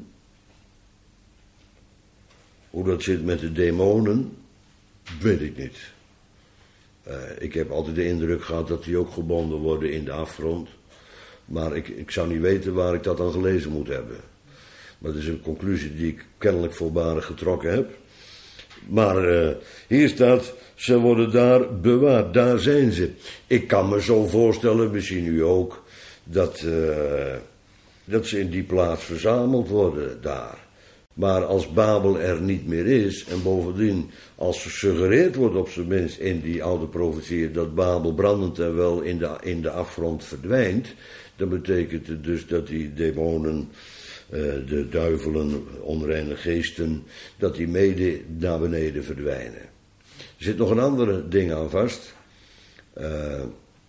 Hoe dat zit met de demonen, weet ik niet. Uh, ik heb altijd de indruk gehad dat die ook gebonden worden in de afgrond. Maar ik, ik zou niet weten waar ik dat aan gelezen moet hebben. Maar dat is een conclusie die ik kennelijk voorbarig getrokken heb. Maar uh, hier staat, ze worden daar bewaard, daar zijn ze. Ik kan me zo voorstellen, misschien u ook, dat, uh, dat ze in die plaats verzameld worden daar. Maar als Babel er niet meer is, en bovendien als gesuggereerd wordt op zijn minst in die oude profetieën dat Babel brandend en wel in de, in de afgrond verdwijnt, dan betekent het dus dat die demonen, uh, de duivelen, onreine geesten, dat die mede naar beneden verdwijnen. Er zit nog een andere ding aan vast. Uh,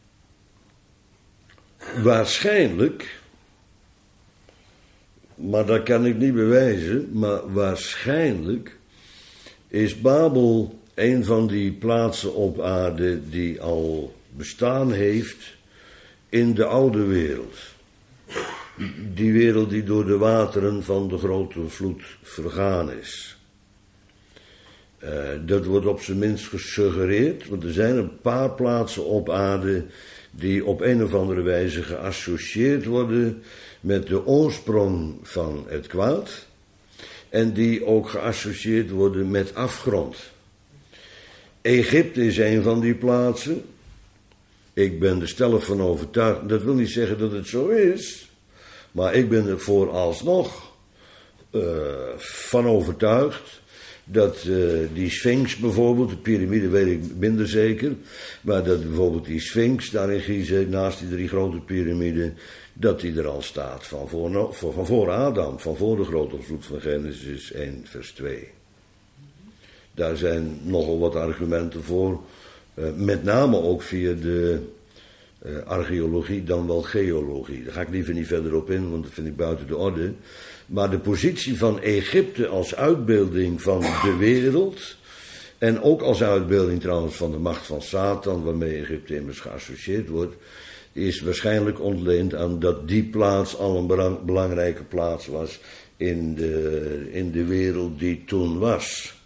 waarschijnlijk, maar dat kan ik niet bewijzen, maar waarschijnlijk is Babel een van die plaatsen op aarde die al bestaan heeft in de oude wereld. Die wereld die door de wateren van de grote vloed vergaan is. Uh, dat wordt op zijn minst gesuggereerd, want er zijn een paar plaatsen op aarde die op een of andere wijze geassocieerd worden met de oorsprong van het kwaad en die ook geassocieerd worden met afgrond. Egypte is een van die plaatsen. Ik ben er stellig van overtuigd. Dat wil niet zeggen dat het zo is, maar ik ben er vooralsnog uh, van overtuigd dat uh, die Sphinx bijvoorbeeld, de piramide weet ik minder zeker, maar dat bijvoorbeeld die Sphinx daar in Gizeh, naast die drie grote piramiden, dat die er al staat van voor, van voor Adam, van voor de grote vloed van Genesis één vers twee. Daar zijn nogal wat argumenten voor, uh, met name ook via de uh, archeologie dan wel geologie. Daar ga ik liever niet verder op in, want dat vind ik buiten de orde. Maar de positie van Egypte als uitbeelding van de wereld, en ook als uitbeelding trouwens van de macht van Satan, waarmee Egypte immers geassocieerd wordt, is waarschijnlijk ontleend aan dat die plaats al een belangrijke plaats was in de, in de wereld die toen was.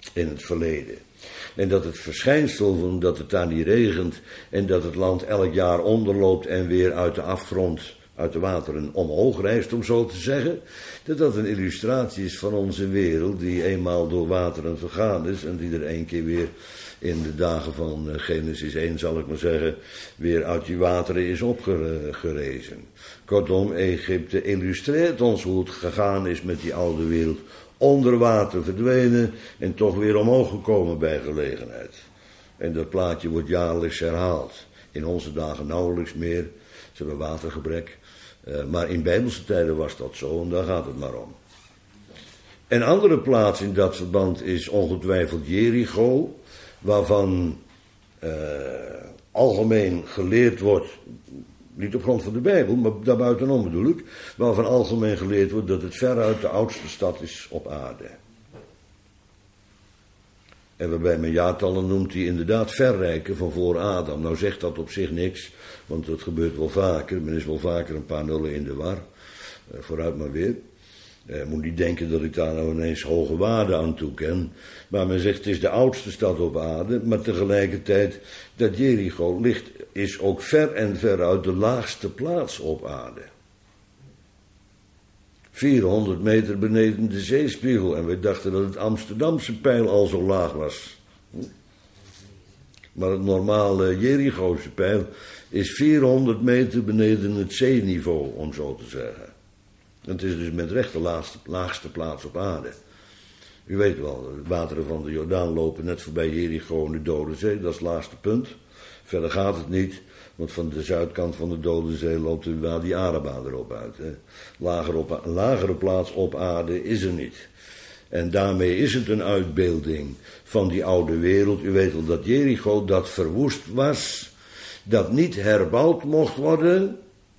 in het verleden. En dat het verschijnsel van dat het daar niet regent en dat het land elk jaar onderloopt en weer uit de afgrond, uit de wateren omhoog rijst, om zo te zeggen, dat dat een illustratie is van onze wereld die eenmaal door wateren vergaan is en die er één keer weer in de dagen van Genesis één, zal ik maar zeggen, weer uit die wateren is opgerezen. Kortom, Egypte illustreert ons hoe het gegaan is met die oude wereld, onder water verdwenen en toch weer omhoog gekomen bij gelegenheid. En dat plaatje wordt jaarlijks herhaald. In onze dagen nauwelijks meer, ze hebben watergebrek. Uh, maar in bijbelse tijden was dat zo en daar gaat het maar om. Een andere plaats in dat verband is ongetwijfeld Jericho, waarvan uh, algemeen geleerd wordt, niet op grond van de Bijbel, maar daarbuitenom bedoel ik, waarvan algemeen geleerd wordt dat het veruit de oudste stad is op aarde. En waarbij men jaartallen noemt die inderdaad verrijken van voor Adam. Nou zegt dat op zich niks, want dat gebeurt wel vaker. Men is wel vaker een paar nullen in de war. Uh, vooruit maar weer. Je moet niet denken dat ik daar nou ineens hoge waarde aan toeken. Maar men zegt het is de oudste stad op aarde, maar tegelijkertijd dat Jericho ligt, is ook ver en veruit de laagste plaats op aarde. vierhonderd meter beneden de zeespiegel. En we dachten dat het Amsterdamse peil al zo laag was. Maar het normale Jericho'se peil is vierhonderd meter beneden het zeeniveau, om zo te zeggen. Het is dus met recht de laagste, laagste plaats op aarde. U weet wel, de wateren van de Jordaan lopen net voorbij Jericho en de Dode Zee. Dat is het laagste punt. Verder gaat het niet, want van de zuidkant van de Dode Zee loopt de Wadi Araba erop uit. Hè. Lager op, een lagere plaats op aarde is er niet. En daarmee is het een uitbeelding van die oude wereld. U weet wel dat Jericho dat verwoest was, dat niet herbouwd mocht worden.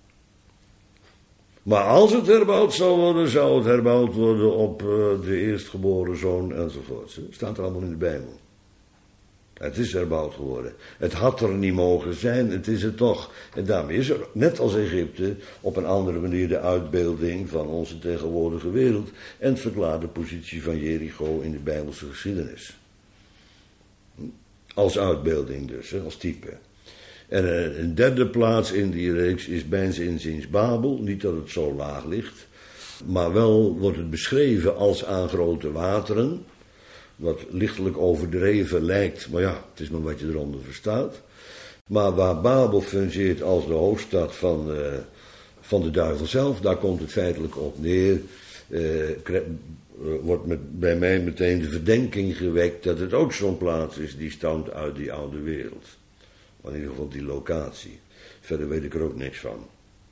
Maar als het herbouwd zou worden, zou het herbouwd worden op uh, de eerstgeboren zoon enzovoort. Het staat er allemaal in de Bijbel. Het is herbouwd geworden. Het had er niet mogen zijn, het is het toch. En daarmee is er, net als Egypte, op een andere manier de uitbeelding van onze tegenwoordige wereld en het verklaarde positie van Jericho in de Bijbelse geschiedenis. Als uitbeelding dus, als type. En een derde plaats in die reeks is bijns inziens Babel. Niet dat het zo laag ligt, maar wel wordt het beschreven als aan grote wateren. Wat lichtelijk overdreven lijkt, maar ja, het is maar wat je eronder verstaat. Maar waar Babel fungeert als de hoofdstad van, uh, van de duivel zelf, daar komt het feitelijk op neer. Uh, wordt met, bij mij meteen de verdenking gewekt dat het ook zo'n plaats is die stamt uit die oude wereld. In ieder geval die locatie. Verder weet ik er ook niks van.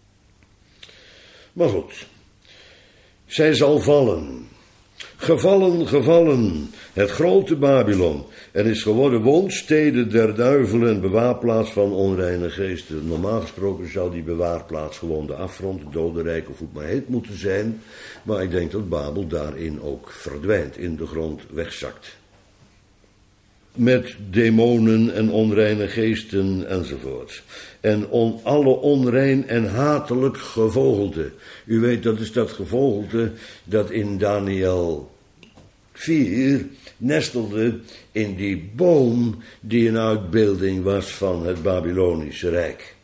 Maar goed. Zij zal vallen. Gevallen, gevallen. Het grote Babylon. En is geworden woonstede der duivelen en bewaarplaats van onreine geesten. Normaal gesproken zou die bewaarplaats gewoon de afgrond, het dodenrijk of hoe het maar heet moeten zijn. Maar ik denk dat Babel daarin ook verdwijnt, in de grond wegzakt. Met demonen en onreine geesten enzovoort. En on, alle onrein en hatelijk gevogelte. U weet, dat is dat gevogelte dat in Daniel vier nestelde in die boom die een uitbeelding was van het Babylonische Rijk.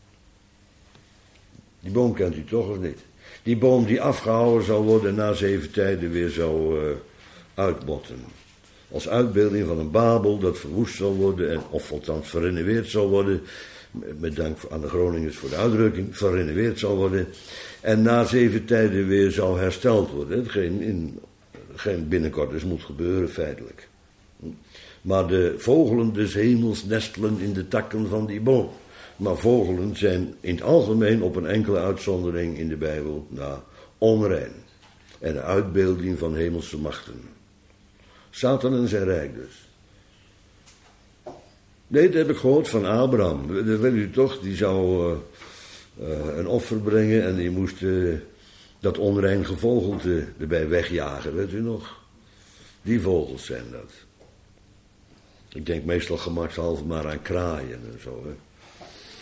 Die boom kent u toch of niet? Die boom die afgehouden zou worden en na zeven tijden weer zou uh, uitbotten. Als uitbeelding van een Babel dat verwoest zal worden, en, of althans verrenoveerd zal worden, met dank aan de Groningers voor de uitdrukking, verrenoveerd zal worden, en na zeven tijden weer zou hersteld worden. Hetgeen in, geen binnenkort dus moet gebeuren, feitelijk. Maar de vogelen des hemels nestelen in de takken van die boom. Maar vogelen zijn in het algemeen, op een enkele uitzondering in de Bijbel, nou, onrein. En een uitbeelding van hemelse machten. Satan en zijn rijk dus. Nee, dat heb ik gehoord van Abraham. Dat weet u toch, die zou uh, uh, een offer brengen en die moest uh, dat onrein gevogelte erbij wegjagen, weet u nog? Die vogels zijn dat. Ik denk meestal gemakshalve maar aan kraaien en zo, hè.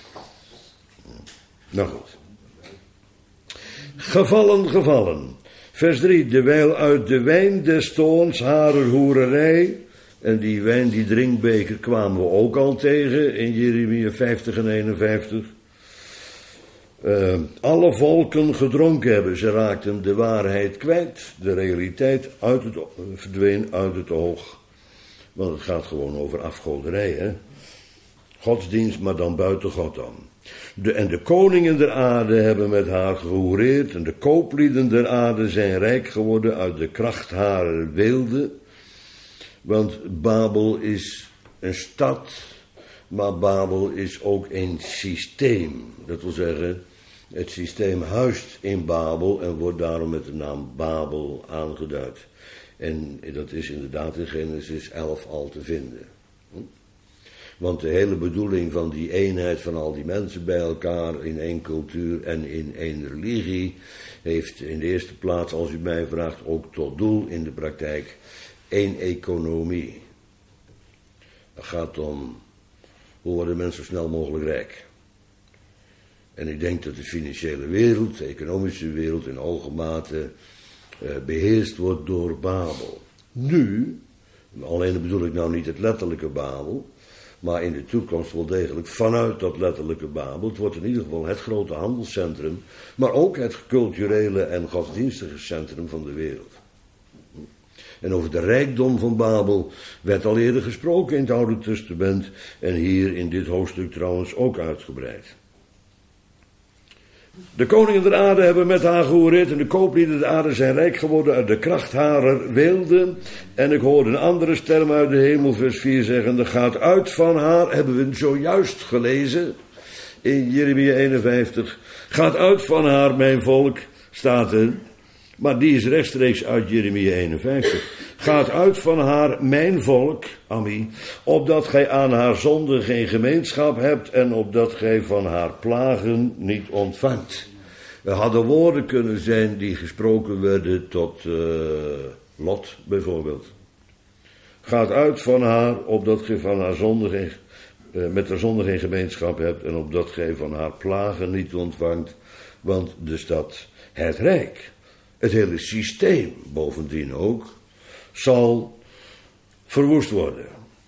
Nou goed. Gevallen, gevallen. Vers drie, dewijl uit de wijn des toorns harer hoererij, en die wijn, die drinkbeker, kwamen we ook al tegen in Jeremia vijftig en eenenvijftig. Uh, alle volken gedronken hebben, ze raakten de waarheid kwijt, de realiteit uit het, verdween uit het oog. Want het gaat gewoon over afgoderij, hè. Godsdienst, maar dan buiten God dan. De, en de koningen der aarde hebben met haar gehoereerd, en de kooplieden der aarde zijn rijk geworden uit de kracht harer weelde. Want Babel is een stad, maar Babel is ook een systeem. Dat wil zeggen, het systeem huist in Babel en wordt daarom met de naam Babel aangeduid. En dat is inderdaad in Genesis elf al te vinden. Want de hele bedoeling van die eenheid van al die mensen bij elkaar in één cultuur en in één religie heeft in de eerste plaats, als u mij vraagt, ook tot doel in de praktijk één economie. Het gaat om hoe worden mensen zo snel mogelijk rijk. En ik denk dat de financiële wereld, de economische wereld in hoge mate uh, beheerst wordt door Babel. Nu, alleen bedoel ik nou niet het letterlijke Babel, maar in de toekomst wel degelijk vanuit dat letterlijke Babel. Het wordt in ieder geval het grote handelscentrum, maar ook het culturele en godsdienstige centrum van de wereld. En over de rijkdom van Babel werd al eerder gesproken in het Oude Testament en hier in dit hoofdstuk trouwens ook uitgebreid. De koningen der aarde hebben met haar gehoereerd en de kooplieden der aarde zijn rijk geworden uit de kracht harer weelde. En ik hoorde een andere stem uit de hemel, vers vier zeggen, gaat uit van haar, hebben we zojuist gelezen in Jeremia eenenvijftig, gaat uit van haar mijn volk, staat er, maar die is rechtstreeks uit Jeremia eenenvijftig. Gaat uit van haar mijn volk, Ami, opdat gij aan haar zonde geen gemeenschap hebt en opdat gij van haar plagen niet ontvangt. Er hadden woorden kunnen zijn die gesproken werden tot uh, Lot bijvoorbeeld. Gaat uit van haar opdat gij van haar zonde geen, uh, met haar zonde geen gemeenschap hebt en opdat gij van haar plagen niet ontvangt, want de stad, het rijk, het hele systeem bovendien ook, zal verwoest worden.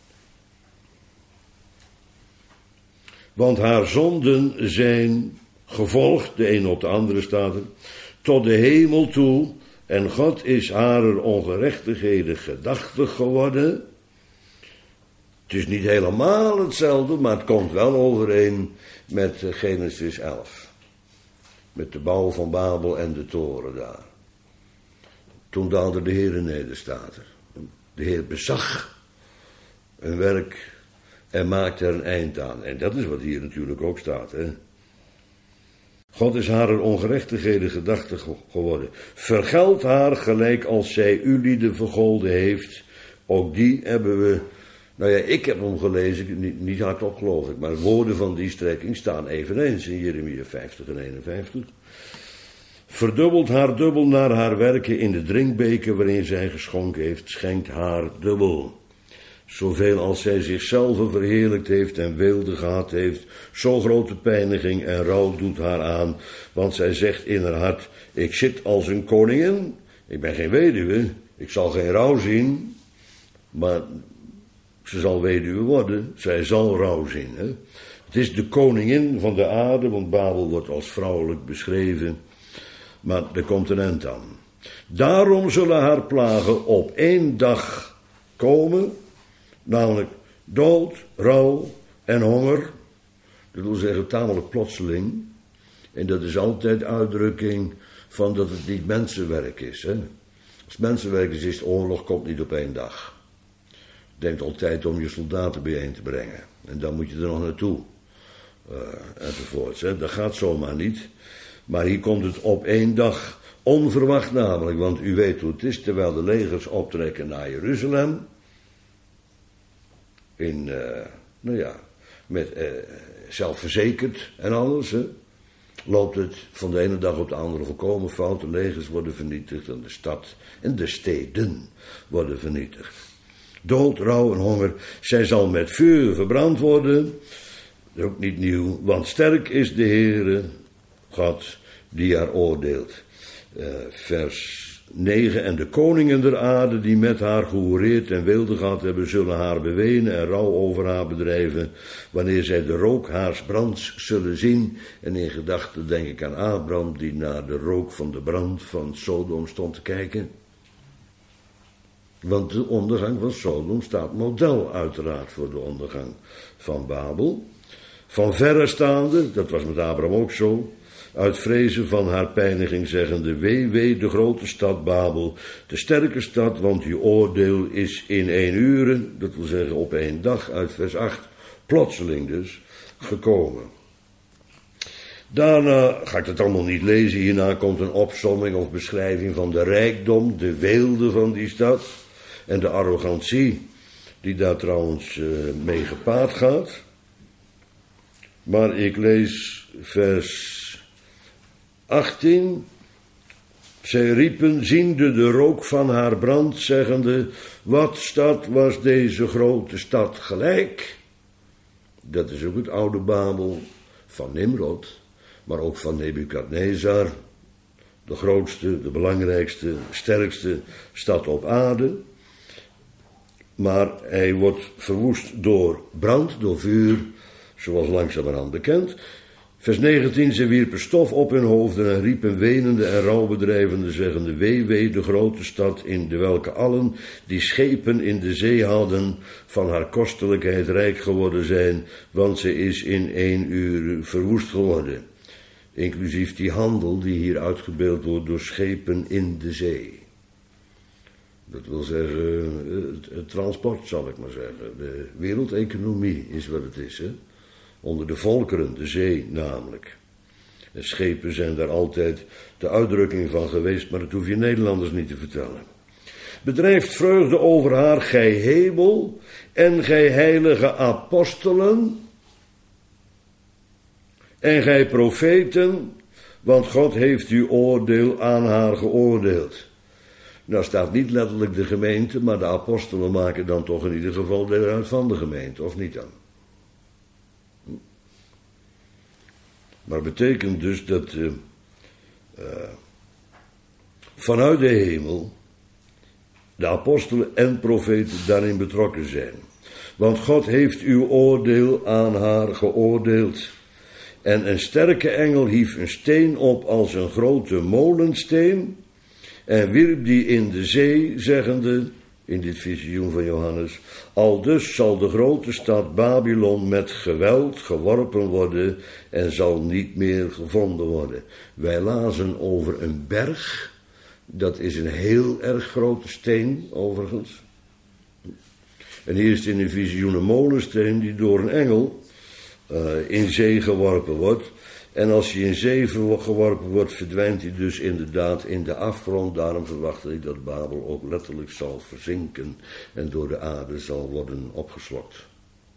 Want haar zonden zijn gevolgd, de een op de andere staat er, tot de hemel toe, en God is haar ongerechtigheden gedachtig geworden. Het is niet helemaal hetzelfde, maar het komt wel overeen met Genesis elf. Met de bouw van Babel en de toren daar. Toen daalde de Heer neder, staat er. De Heer bezag een werk en maakte er een eind aan. En dat is wat hier natuurlijk ook staat, hè. God is haar ongerechtigheden gedachtig geworden. Vergeld haar gelijk als zij u lieden vergolden heeft. Ook die hebben we, nou ja, ik heb hem gelezen, niet, niet hardop geloof ik, maar woorden van die strekking staan eveneens in Jeremia vijftig en eenenvijftig. Verdubbelt haar dubbel naar haar werken in de drinkbeker waarin zij geschonken heeft, schenkt haar dubbel. Zoveel als zij zichzelf verheerlijkt heeft en weelde gehad heeft, zo grote pijniging en rouw doet haar aan, want zij zegt in haar hart, ik zit als een koningin, ik ben geen weduwe, ik zal geen rouw zien, maar ze zal weduwe worden, zij zal rouw zien. Hè? Het is de koningin van de aarde, want Babel wordt als vrouwelijk beschreven, maar er komt een eind aan. Daarom zullen haar plagen op één dag komen, namelijk dood, rouw en honger. Dat wil zeggen tamelijk plotseling. En dat is altijd uitdrukking van dat het niet mensenwerk is. Hè? Als het mensenwerk is, is het oorlog, komt niet op één dag. Denkt altijd om je soldaten bijeen te brengen. En dan moet je er nog naartoe. Uh, enzovoorts. Hè? Dat gaat zomaar niet. Maar hier komt het op één dag. Onverwacht namelijk, want u weet hoe het is, terwijl de legers optrekken naar Jeruzalem. In, uh, nou ja, met uh, zelfverzekerd en alles, hè, loopt het van de ene dag op de andere volkomen fout. De legers worden vernietigd en de stad en de steden worden vernietigd. Dood, rouw en honger, zij zal met vuur verbrand worden. Ook niet nieuw, want sterk is de Heere God die haar oordeelt. Uh, vers negen. En de koningen der aarde die met haar gehoereerd en weelde gehad hebben, zullen haar bewenen en rouw over haar bedrijven, wanneer zij de rook haars brands zullen zien. En in gedachten denk ik aan Abraham, die naar de rook van de brand van Sodom stond te kijken. Want de ondergang van Sodom staat model uiteraard voor de ondergang van Babel. Van verre staande, dat was met Abraham ook zo, uit vrezen van haar pijniging zeggende, wee, wee, de grote stad Babel, de sterke stad, want uw oordeel is in één uren, dat wil zeggen op één dag, uit vers acht, plotseling dus, gekomen. Daarna ga ik het allemaal niet lezen, hierna komt een opsomming of beschrijving van de rijkdom, de weelde van die stad en de arrogantie die daar trouwens uh, mee gepaard gaat. Maar ik lees vers achttien. Zij riepen, ziende de rook van haar brand, zeggende, wat stad was deze grote stad gelijk? Dat is ook het oude Babel van Nimrod, maar ook van Nebukadnezar, de grootste, de belangrijkste, sterkste stad op aarde. Maar hij wordt verwoest door brand, door vuur, zoals langzamerhand bekend. Vers negentien, ze wierpen stof op hun hoofden en riepen wenende en rouwbedrijvende, zeggende, wee, wee, de grote stad, in de welke allen die schepen in de zee hadden, van haar kostelijkheid rijk geworden zijn, want ze is in één uur verwoest geworden. Inclusief die handel die hier uitgebeeld wordt door schepen in de zee. Dat wil zeggen, het, het transport, zal ik maar zeggen. De wereldeconomie is wat het is, hè. Onder de volkeren, de zee namelijk. En schepen zijn daar altijd de uitdrukking van geweest, maar dat hoef je Nederlanders niet te vertellen. Bedrijft vreugde over haar, gij hemel, en gij heilige apostelen, en gij profeten, want God heeft uw oordeel aan haar geoordeeld. Nou staat niet letterlijk de gemeente, maar de apostelen maken dan toch in ieder geval deel uit van de gemeente, of niet dan? Maar het betekent dus dat uh, uh, vanuit de hemel de apostelen en profeten daarin betrokken zijn. Want God heeft uw oordeel aan haar geoordeeld. En een sterke engel hief een steen op als een grote molensteen en wierp die in de zee, zeggende, in dit visioen van Johannes, aldus zal de grote stad Babylon met geweld geworpen worden en zal niet meer gevonden worden. Wij lazen over een berg, dat is een heel erg grote steen overigens. En hier is het in een visioen een molensteen die door een engel uh, in zee geworpen wordt. En als hij in zee geworpen wordt, verdwijnt hij dus inderdaad in de afgrond. Daarom verwacht ik dat Babel ook letterlijk zal verzinken en door de aarde zal worden opgeslokt.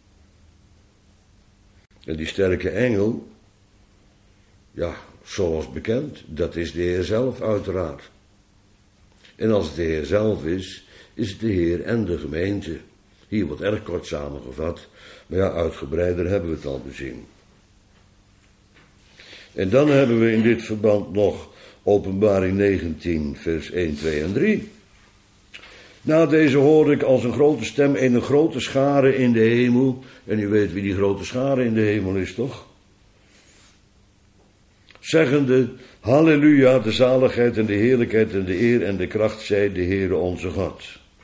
En die sterke engel, ja, zoals bekend, dat is de Heer zelf uiteraard. En als het de Heer zelf is, is het de Heer en de gemeente. Hier wordt erg kort samengevat, maar ja, uitgebreider hebben we het al bezien. En dan hebben we in dit verband nog Openbaring negentien, vers één, twee en drie. Na deze hoorde ik als een grote stem en een grote schare in de hemel. En u weet wie die grote schare in de hemel is, toch? Zeggende, halleluja, de zaligheid en de heerlijkheid en de eer en de kracht zij de Heere onze God.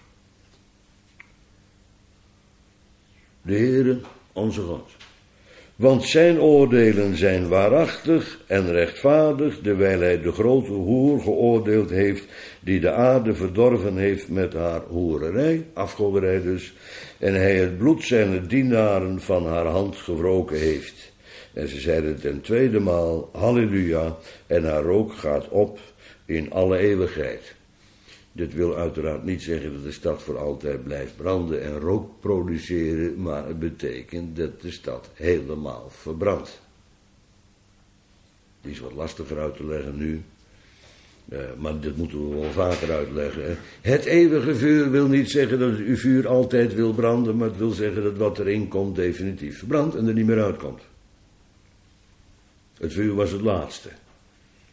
De Heere onze God. Want zijn oordelen zijn waarachtig en rechtvaardig, terwijl hij de grote hoer geoordeeld heeft, die de aarde verdorven heeft met haar hoererij, afgoderij dus, en hij het bloed zijner dienaren van haar hand gewroken heeft. En ze zeiden ten tweede maal, halleluja, en haar rook gaat op in alle eeuwigheid. Dit wil uiteraard niet zeggen dat de stad voor altijd blijft branden en rook produceren, maar het betekent dat de stad helemaal verbrandt. Die is wat lastiger uit te leggen nu, uh, maar dit moeten we wel vaker uitleggen. Hè. Het eeuwige vuur wil niet zeggen dat het vuur altijd wil branden, maar het wil zeggen dat wat erin komt definitief verbrandt en er niet meer uitkomt. Het vuur was het laatste.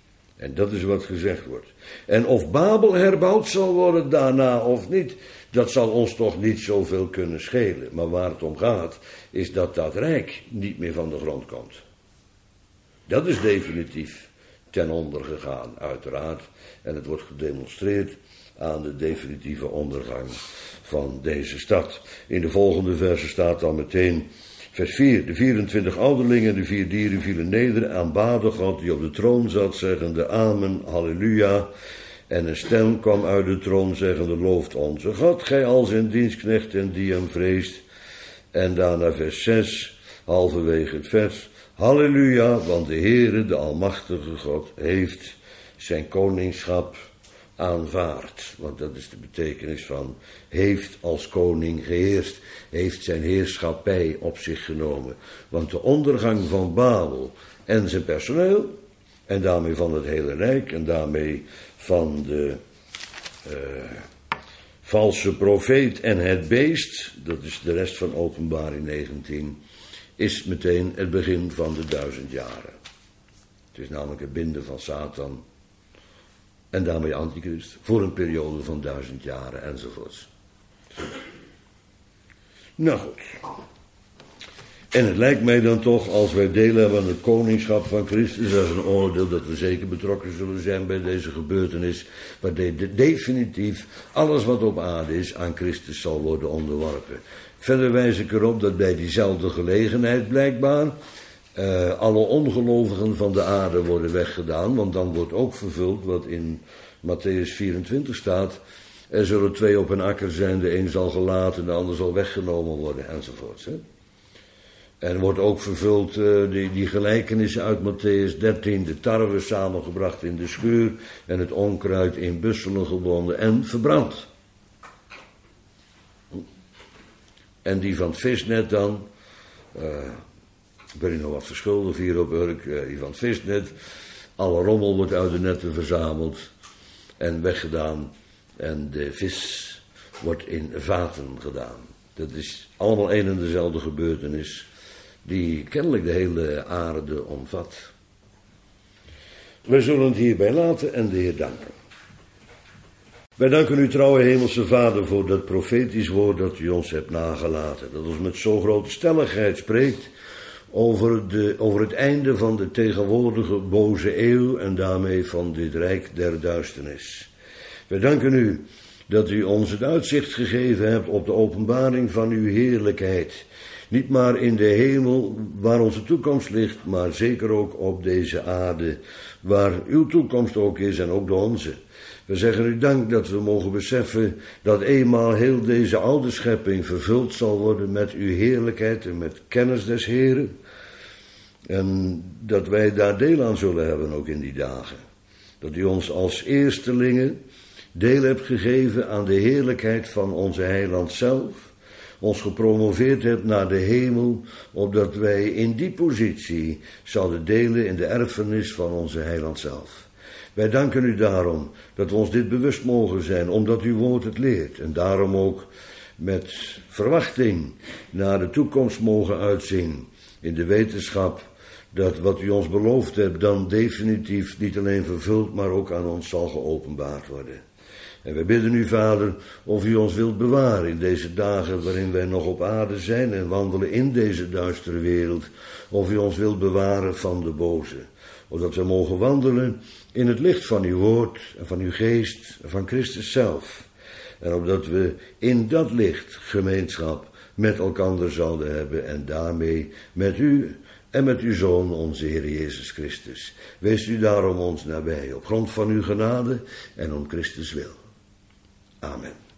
En dat is wat gezegd wordt. En of Babel herbouwd zal worden daarna of niet, dat zal ons toch niet zoveel kunnen schelen. Maar waar het om gaat, is dat dat rijk niet meer van de grond komt. Dat is definitief ten onder gegaan, uiteraard. En het wordt gedemonstreerd aan de definitieve ondergang van deze stad. In de volgende verse staat dan meteen vers vier. De vierentwintig ouderlingen en de vier dieren vielen neder, aanbaden God die op de troon zat, zeggende amen, halleluja. En een stem kwam uit de troon, zeggende looft onze God, gij al zijn dienstknechten die hem vreest. En daarna vers zes, halverwege het vers, halleluja, want de Heere, de Almachtige God, heeft zijn koningschap aanvaard. Want dat is de betekenis van heeft als koning geheerst, heeft zijn heerschappij op zich genomen. Want de ondergang van Babel en zijn personeel, en daarmee van het hele rijk, en daarmee van de uh, valse profeet en het beest, dat is de rest van Openbaring negentien, is meteen het begin van de duizend jaren. Het is namelijk het binden van Satan en daarmee Antichrist voor een periode van duizend jaren enzovoorts. Nou goed. En het lijkt mij dan toch, als wij deel hebben aan het koningschap van Christus, dat is een oordeel dat we zeker betrokken zullen zijn bij deze gebeurtenis, waar de, de, definitief alles wat op aarde is aan Christus zal worden onderworpen. Verder wijs ik erop dat bij diezelfde gelegenheid blijkbaar uh, alle ongelovigen van de aarde worden weggedaan, want dan wordt ook vervuld wat in Matthäus vierentwintig staat, er zullen twee op een akker zijn, de een zal gelaten, de ander zal weggenomen worden, enzovoorts. Hè? En wordt ook vervuld uh, die, die gelijkenissen uit Matthäus dertien, de tarwe samengebracht in de schuur en het onkruid in busselen gebonden en verbrand. En die van het visnet dan, uh, ik ben hier nog wat verschuldigd hier op Urk, uh, die van het visnet, alle rommel wordt uit de netten verzameld en weggedaan en de vis wordt in vaten gedaan. Dat is allemaal een en dezelfde gebeurtenis die kennelijk de hele aarde omvat. Wij zullen het hierbij laten en de Heer danken. Wij danken u, trouwe hemelse Vader, voor dat profetisch woord dat u ons hebt nagelaten. Dat ons met zo'n grote stelligheid spreekt over, de, over het einde van de tegenwoordige boze eeuw en daarmee van dit rijk der duisternis. Wij danken u dat u ons het uitzicht gegeven hebt op de openbaring van uw heerlijkheid. Niet maar in de hemel waar onze toekomst ligt, maar zeker ook op deze aarde waar uw toekomst ook is en ook de onze. We zeggen u dank dat we mogen beseffen dat eenmaal heel deze oude schepping vervuld zal worden met uw heerlijkheid en met kennis des Heren. En dat wij daar deel aan zullen hebben ook in die dagen. Dat u ons als eerstelingen deel hebt gegeven aan de heerlijkheid van onze heiland zelf. Ons gepromoveerd hebt naar de hemel, opdat wij in die positie zouden delen in de erfenis van onze heiland zelf. Wij danken u daarom dat we ons dit bewust mogen zijn, omdat uw woord het leert. En daarom ook met verwachting naar de toekomst mogen uitzien, in de wetenschap dat wat u ons beloofd hebt dan definitief niet alleen vervuld, maar ook aan ons zal geopenbaard worden. En wij bidden u, Vader, of u ons wilt bewaren in deze dagen waarin wij nog op aarde zijn en wandelen in deze duistere wereld. Of u ons wilt bewaren van de boze. Opdat we mogen wandelen in het licht van uw woord en van uw geest en van Christus zelf. En opdat we in dat licht gemeenschap met elkander zouden hebben en daarmee met u en met uw Zoon, onze Heer Jezus Christus. Wees u daarom ons nabij, op grond van uw genade en om Christus wil. Amen.